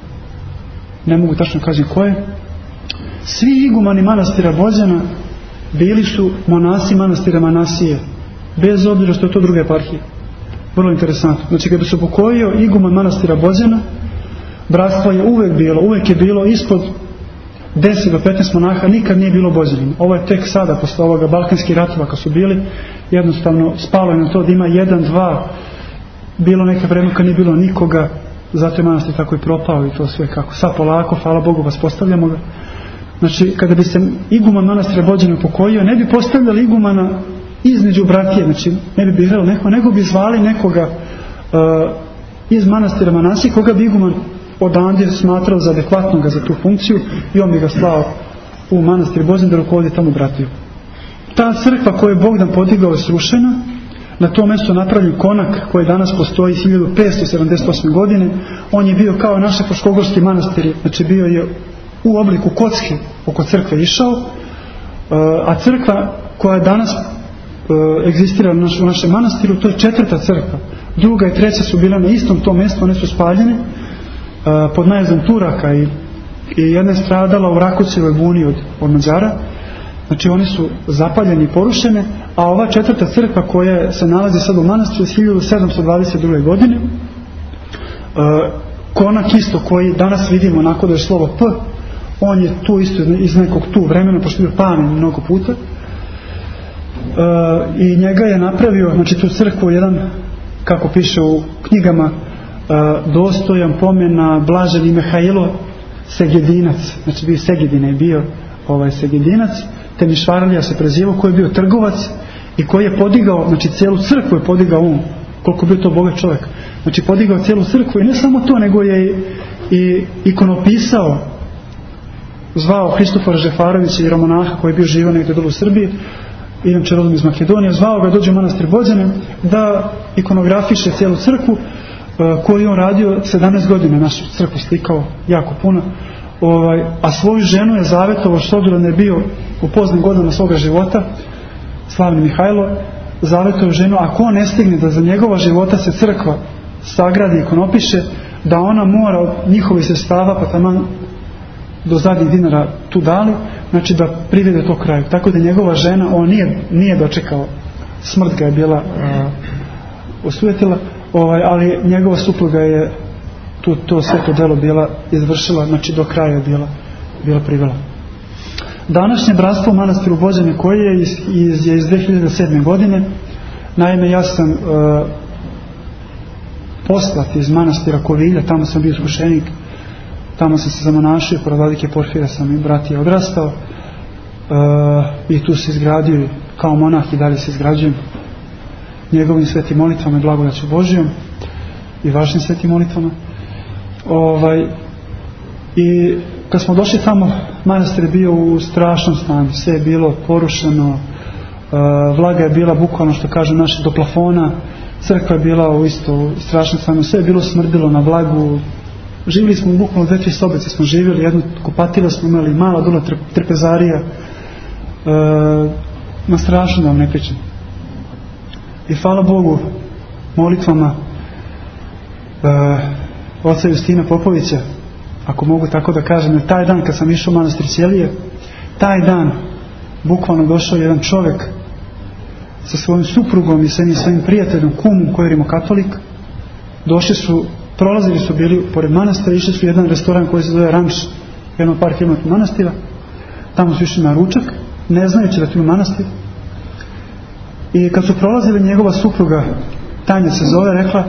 ne mogu tačno kažem koje, svi igumani manastira Vođena bili su monasi manastira Manasije, bez obzira što je to druga eparhija. Vrlo interesantno. Znači, kada bi se upokojio iguman manastira Vođena, bratstvo je uvek bilo, uvek je bilo ispod deset do petnaest monaha, nikad nije bilo Vođenima. Ovo je tek sada, posle ovoga balkanskih ratova kad su bili, jednostavno spalo je na to da ima jedan, dva, bilo neke vreme kad nije bilo nikoga, zato je manastir tako i propao i to sve kako. Sad polako, hvala Bogu, vas postavljamo ga. Znači, kada bi se iguman manastira Vođena upokojio, ne bi postavljali igumana između bratije, znači ne bi birali neko, nego bi zvali nekoga uh, iz manastira Manasije, koga bi iguman odande smatrao za adekvatnoga za tu funkciju i on bi ga slao u manastir Vođen da rukovodi tamo bratiju. Ta crkva koju je Bogdan podigao je srušena, na tom mjestu napravljen konak koji danas postoji hiljadu petsto sedamdeset osme godine. On je bio kao naše Fruškogorski manastiri, znači bio je u obliku kocke oko crkve išao, uh, a crkva koja je danas egzistira u našem manastiru, to je četvrta crkva. Druga i treća su bile na istom tom mjestu, one su spaljene uh, pod najezdom Turaka i, i jedna je stradala u Rakućevoj buni od, od Mađara. Znači oni su zapaljeni i porušene, a ova četvrta crkva koja se nalazi sad u manastiru iz hiljadu sedamsto dvadeset druge godine, uh, konak isto koji danas vidimo onako da je slovo P, on je tu isto iz nekog tu vremena, pošto je bio pamen mnogo puta. Uh, i njega je napravio, znači tu crkvu jedan, kako piše u knjigama, uh, dostojan pomena blaženi Mihajlo Segedinac, znači bio Segedina je bio ovaj Segedinac, Temišvarlija se prezivao, koji je bio trgovac i koji je podigao, znači cijelu crkvu je podigao on, koliko bio to bogat čovjek, znači podigao cijelu crkvu i ne samo to, nego je i ikonopisao, zvao Hristofora Žefarovića i romonaha koji je bio živio negdje dole u Srbiji, inače rodom iz Makedonije, zvao ga dođe u manastir Vođene da ikonografiše cijelu crkvu koju on radio sedamnaest godina, našu crkvu slikao jako puno, ovaj, a svoju ženu je zavetovao, što obzirom da je bio u poznim godinama svoga života, slavni Mihajlo, zavetovao ženu, ako on ne stigne da za njegova života se crkva sagradi i ikonopiše, da ona mora od njihovih sredstava pa taman do zadnjih dinara tu dali, znači da privede to kraju. Tako da njegova žena, on nije, nije dočekao, smrt ga je bila uh, osujetila, ovaj, ali njegova supruga je tu, to sve to delo bila izvršila, znači do kraja je bila, bila privela. Današnje bratstvo u manastiru Vođene koje je iz, iz, iz dve hiljade sedme godine, naime ja sam uh, poslat iz manastira Kovilja, tamo sam bio iskušenik, tamo sam se zamonašio, pored vladike Porfira sam i bratija odrastao uh, i tu se izgradio kao monah i dalje se izgrađujem njegovim svetim molitvama i blagodaću Božijom i vašim svetim molitvama. Ovaj, i kad smo došli tamo, manastir je bio u strašnom stanju, sve je bilo porušeno, uh, vlaga je bila bukvalno, što kažu naši, do plafona, crkva je bila u isto u strašnom stanju, sve je bilo smrdilo na vlagu. Živjeli smo bukvalno dve, tri sobice smo živjeli, jednu kupatila smo imali, mala dula trpezarija, e, na strašno da vam ne pričam. I hvala Bogu molitvama uh, oca Justina Popovića, ako mogu tako da kažem, taj dan kad sam išao u manastir Ćelije, taj dan bukvalno došao jedan čovjek sa svojim suprugom i sa jednim svojim prijateljom, kumom koji je rimokatolik. Došli su, prolazili su bili pored manastira, išli su u jedan restoran koji se zove Ranč, jedno par kilometra manastira. Tamo su išli na ručak, ne znajući da tu je manastir. I kad su prolazili, njegova supruga, Tanja se zove, rekla: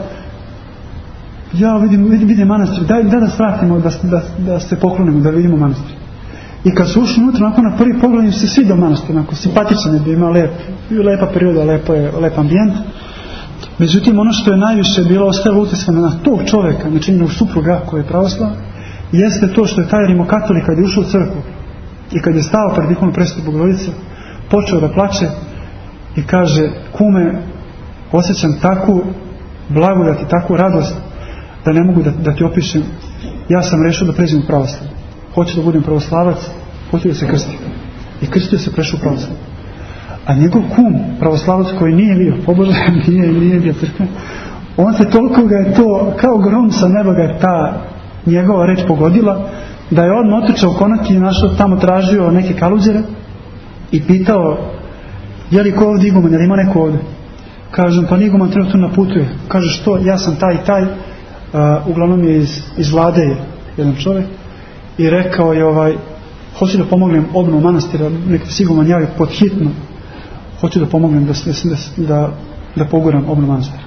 ja vidim, vidim, vidim manastir, daj, daj da svratimo, da, da, da se poklonimo, da vidimo manastir. I kad su ušli unutra, nakon na prvi pogled im se svidio manastir, onako simpatičan je bio, ima lep, lepa perioda, lepo je, lep ambijent. Međutim, ono što je najviše bilo ostavilo utisak na tog čovjeka, znači na supruga koji je pravoslavan, jeste to što je taj rimokatolik kad je ušao u crkvu i kad je stao pred ikonom Presvete Bogorodice, počeo da plače i kaže: kume, osjećam takvu blagodat i takvu radost da ne mogu da, da ti opišem. Ja sam rešio da pređem u pravoslavlje. Hoću da budem pravoslavac, hoću da se krstim. I krstio se, prešao u pravoslavlje. A njegov kum, pravoslavac koji nije bio pobožan, nije, nije bio crkven, on se toliko ga je to, kao grom sa neba ga je ta njegova reč pogodila, da je odmah otišao u konak i našao tamo, tražio neke kaluđere i pitao: je li ko ovdje iguman, je li ima neko ovdje? Kažem: pa iguman treba tu naputuje. Kaže: što? Ja sam taj i taj. Uh, uglavnom je iz, iz vlade je jedan čovjek i rekao je: ovaj, hoću da pomognem obnovu manastira, nek se iguman javi pod hitno, hoću da pomognem da, da, da, da poguram obnovu manastira.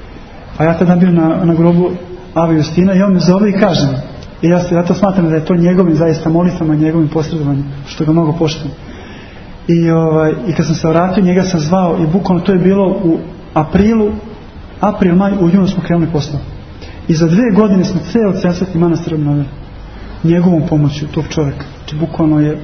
A ja tada bio na, na grobu Ave Justina i on me zove i kaže mi, i ja, ja to smatram da je to njegovim zaista molitvama, njegovim posredovanjem, što ga mnogo poštujem. I, ovaj, i kad sam se vratio, njega sam zvao i bukvalno to je bilo u aprilu, april, maj, u junu smo krenuli poslom. I za dve godine smo ceo Celsvetni manastir obnovili. Njegovom pomoću tog čovjeka. Znači bukvalno je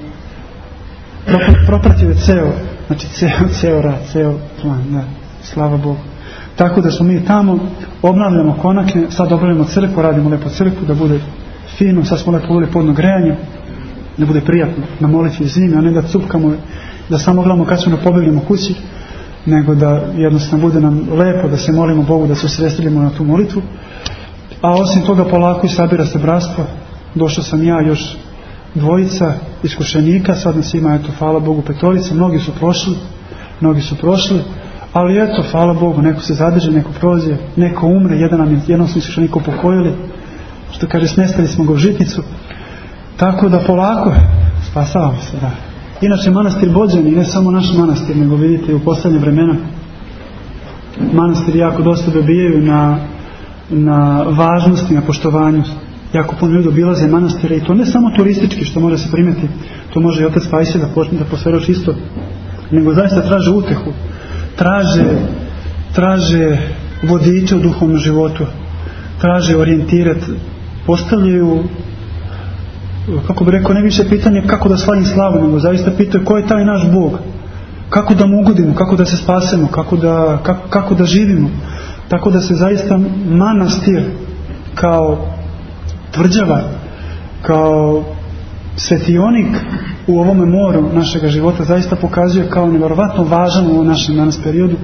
propratio je ceo, znači ceo, ceo rad, ceo plan, da, slava Bogu. Tako da smo mi tamo, obnavljamo konake, sad obnavljamo crkvu, radimo lepo crkvu, da bude fino, sad smo lepo uveli podno grejanje, da bude prijatno na molitvi zimi, a ne da cupkamo, da samo gledamo kad ćemo da pobegnemo kući, nego da jednostavno bude nam lepo, da se molimo Bogu, da se usredstvimo na tu molitvu. A osim toga polako i sabira se bratstvo. Došao sam ja, još dvojica iskušenika, sad nas ima, eto, hvala Bogu, petorica, mnogi su prošli, mnogi su prošli, ali eto, hvala Bogu, neko se zadrži, neko prođe, neko umre, jedan nam je, jednom smo iskušenika upokojili, što kaže, smestili smo ga u žitnicu, tako da polako spasavamo se, da. Inače, manastir Bođani, ne samo naš manastir, nego vidite u poslednje vremena manastiri jako dosta dobijaju na, na važnosti, na poštovanju. Jako puno ljudi obilaze manastire i to ne samo turistički, što može se primeti, to može i otac Pajsije da počne da posvedoči isto, nego zaista traže utehu, traže, traže vodiče u duhovnom životu, traže orijentirat, postavljaju, kako bi rekao, ne više pitanje kako da slavim slavu, nego zaista pitaju ko je taj naš Bog, kako da mu ugodimo, kako da se spasemo, kako da, kako, kako da živimo. Tako da se zaista manastir kao tvrđava, kao svetionik u ovome moru našega života zaista pokazuje kao nevjerovatno važan u ovom našem danas periodu.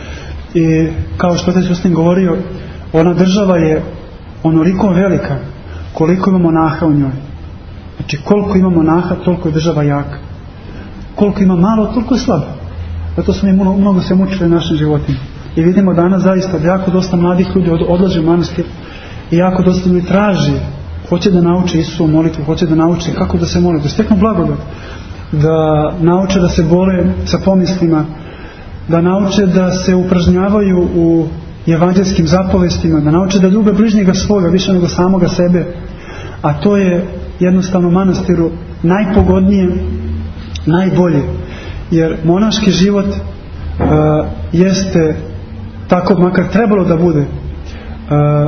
I kao što je Justin govorio, ona država je onoliko velika koliko ima monaha u njoj. Znači koliko ima monaha, toliko je država jaka. Koliko ima malo, toliko je slaba. Zato smo mi mnogo, mnogo se mučili našim životima. I vidimo danas zaista da jako dosta mladih ljudi odlaže u manastir i jako dosta ljudi traži, hoće da nauče Isusovu molitvu, hoće da nauče kako da se mole, da steknu blagodat, da nauče da se bole sa pomislima, da nauče da se upražnjavaju u evanđelskim zapovestima, da nauče da ljube bližnjega svoga više nego samoga sebe. A to je jednostavno manastiru najpogodnije, najbolje. Jer monaški život uh, jeste tako, makar trebalo da bude, uh,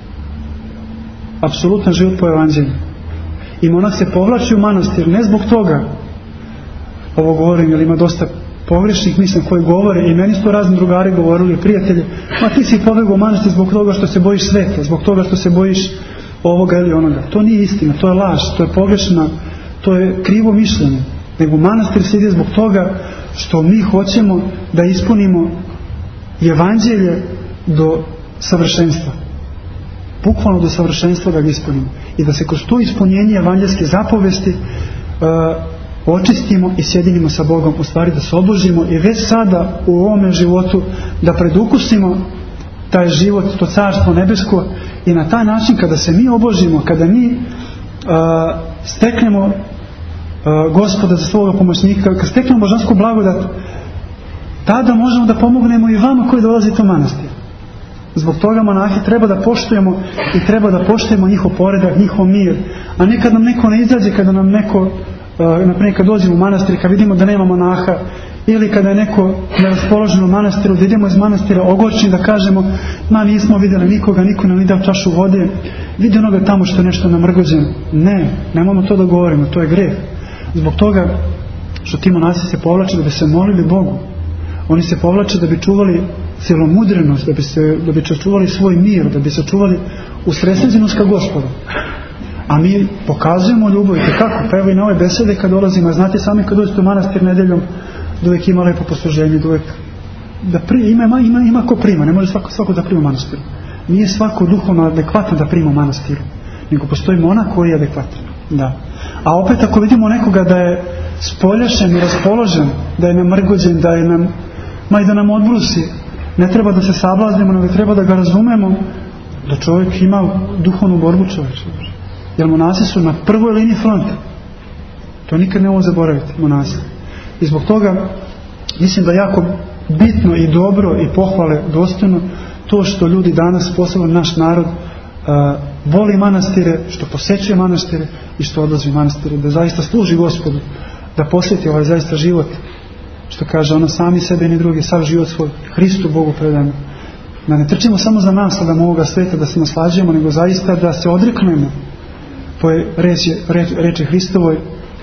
apsolutan život po evanđelju. I monah se povlači u manastir ne zbog toga, ovo govorim jer ima dosta pogrešnih mislim koji govore, i meni su to razni drugari govorili, prijatelji, ma ti si pobegao u manastir zbog toga što se bojiš sveta, zbog toga što se bojiš ovoga ili onoga. To nije istina, to je laž, to je pogrešna, to je krivo mišljenje. Nego manastir se ide zbog toga što mi hoćemo da ispunimo evanđelje do savršenstva. Bukvalno do savršenstva da ga ispunimo. I da se kroz to ispunjenje evanđelske zapovesti uh, očistimo i sjedinimo sa Bogom, u stvari da se obožimo i već sada u ovome životu da predukusimo taj život, to carstvo nebesko, i na taj način kada se mi obožimo, kada mi uh, steknemo uh, Gospoda za svoga pomoćnika, kada steknemo božansku blagodat, tada možemo da pomognemo i vama koji dolazite u manastir. Zbog toga monahi treba da poštujemo i treba da poštujemo njihov poredak, njihov mir, a ne kad nam neko ne izađe, kada nam neko Uh, naprimjer kad dođemo u manastir, kad vidimo da nema monaha, ili kada je neko neraspoložen u manastiru, da idemo iz manastira ogorčeni, da kažemo, ma nismo vidjeli nikoga, niko nam nije dao čašu vode, vidi onoga tamo što je nešto namrgođeno. Ne, nemamo to da govorimo, to je greh. Zbog toga što ti monasi se povlače da bi se molili Bogu. Oni se povlače da bi čuvali celomudrenost, da bi se da bi čuvali svoj mir, da bi se čuvali usredsređenost ka Gospodu. A mi pokazujemo ljubav, i kako? Pa evo i na ove besede kad dolazimo, znate sami kad dođete u manastir nedeljom, da uvijek ima lepo posluženje, da uvijek da pri, ima, ima, ima ko prima, ne može svako, svako da prima u manastiru. Nije svako duhovno adekvatno da prima u manastiru, nego postoji monah koji je adekvatan. Da. A opet ako vidimo nekoga da je spoljašen i raspoložen, da je namrgođen, da je nam, ma i da nam odbrusi, ne treba da se sablaznimo, nego treba da ga razumemo, da čovjek ima duhovnu borbu čovječa. Jer monasi su na prvoj liniji fronta. To nikad ne ovo zaboraviti, monasi. I zbog toga mislim da je jako bitno i dobro i pohvale dostojno to što ljudi danas, posebno naš narod, uh, voli manastire, što posećuje manastire i što odlazi u manastire, da zaista služi Gospodu, da posjeti ovaj zaista život, što kaže ono, sami sebe i ni drugi, sav život svoj Hristu Bogu predajemo. Da ne trčimo samo za nasladom ovoga sveta, da se naslađujemo, nego zaista da se odreknemo po reči, reči, reči Hristovoj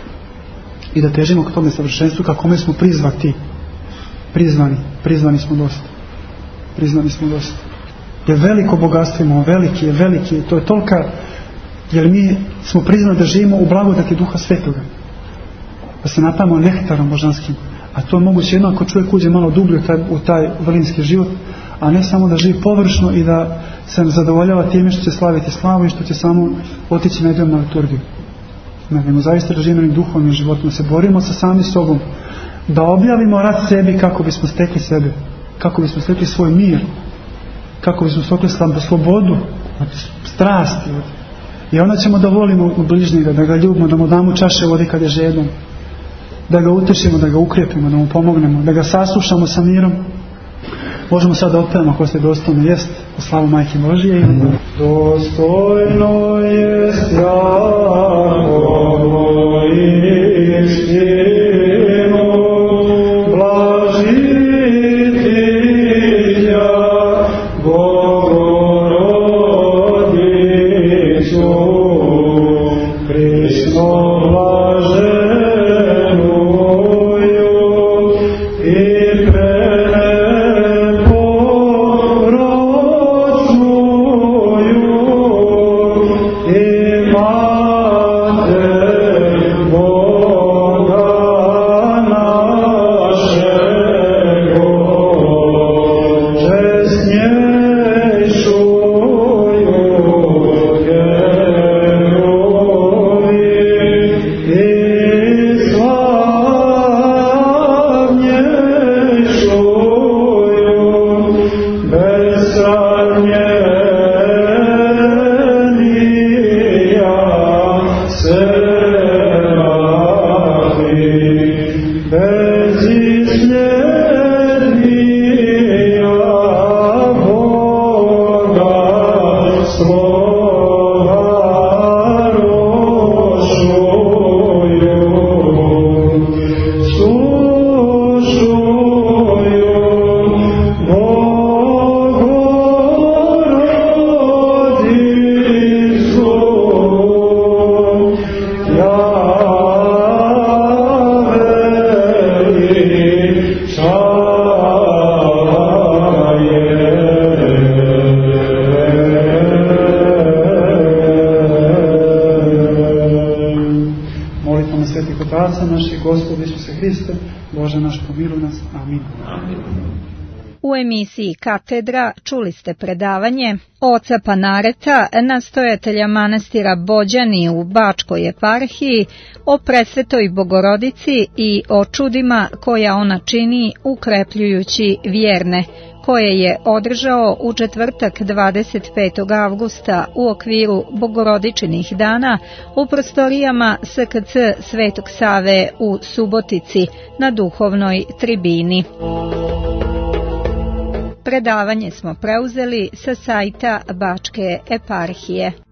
i da težimo k tome savršenstvu kako mi smo prizvati. Prizvani, prizvani smo dosta. Prizvani smo dosta. Jer veliko bogatstvo imamo, veliki je, veliki je, to je tolika, jer mi smo priznali da živimo u blagodati Duha Svetoga. Da se napajamo nektarom božanskim. A to je moguće jedno ako čovjek uđe malo dublje u taj, u taj vrlinski život, a ne samo da živi površno i da se zadovoljava time što će slaviti slavu i što će samo otići nedeljom na liturgiju. Ne, nego zaista da živimo duhovnim životom, da se borimo sa sami sobom, da objavimo rad sebi kako bismo stekli sebe, kako bismo stekli svoj mir, kako bismo stekli slobodu od strasti. I onda ćemo da volimo u bližnjega, da ga ljubimo, da mu damo čaše vode kad je žedan, da ga utešimo, da ga ukrepimo, da mu pomognemo, da ga saslušamo sa mirom. Možemo sad da otpevamo ako ste dostojno jest u slavu Majke Božije. Dostojno jest Jakovo istinu, blažitelja Bogorodicu, Hrisno blaženuju i U emisiji Katedra čuli ste predavanje oca Panareta, nastojatelja manastira Bođani u Bačkoj eparhiji, o Presvetoj Bogorodici i o čudima koja ona čini ukrepljujući vjerne, koje je održao u četvrtak dvadeset petog avgusta u okviru Bogorodičinih dana u prostorijama S K C Svetog Save u Subotici na duhovnoj tribini. Predavanje smo preuzeli sa sajta Bačke eparhije.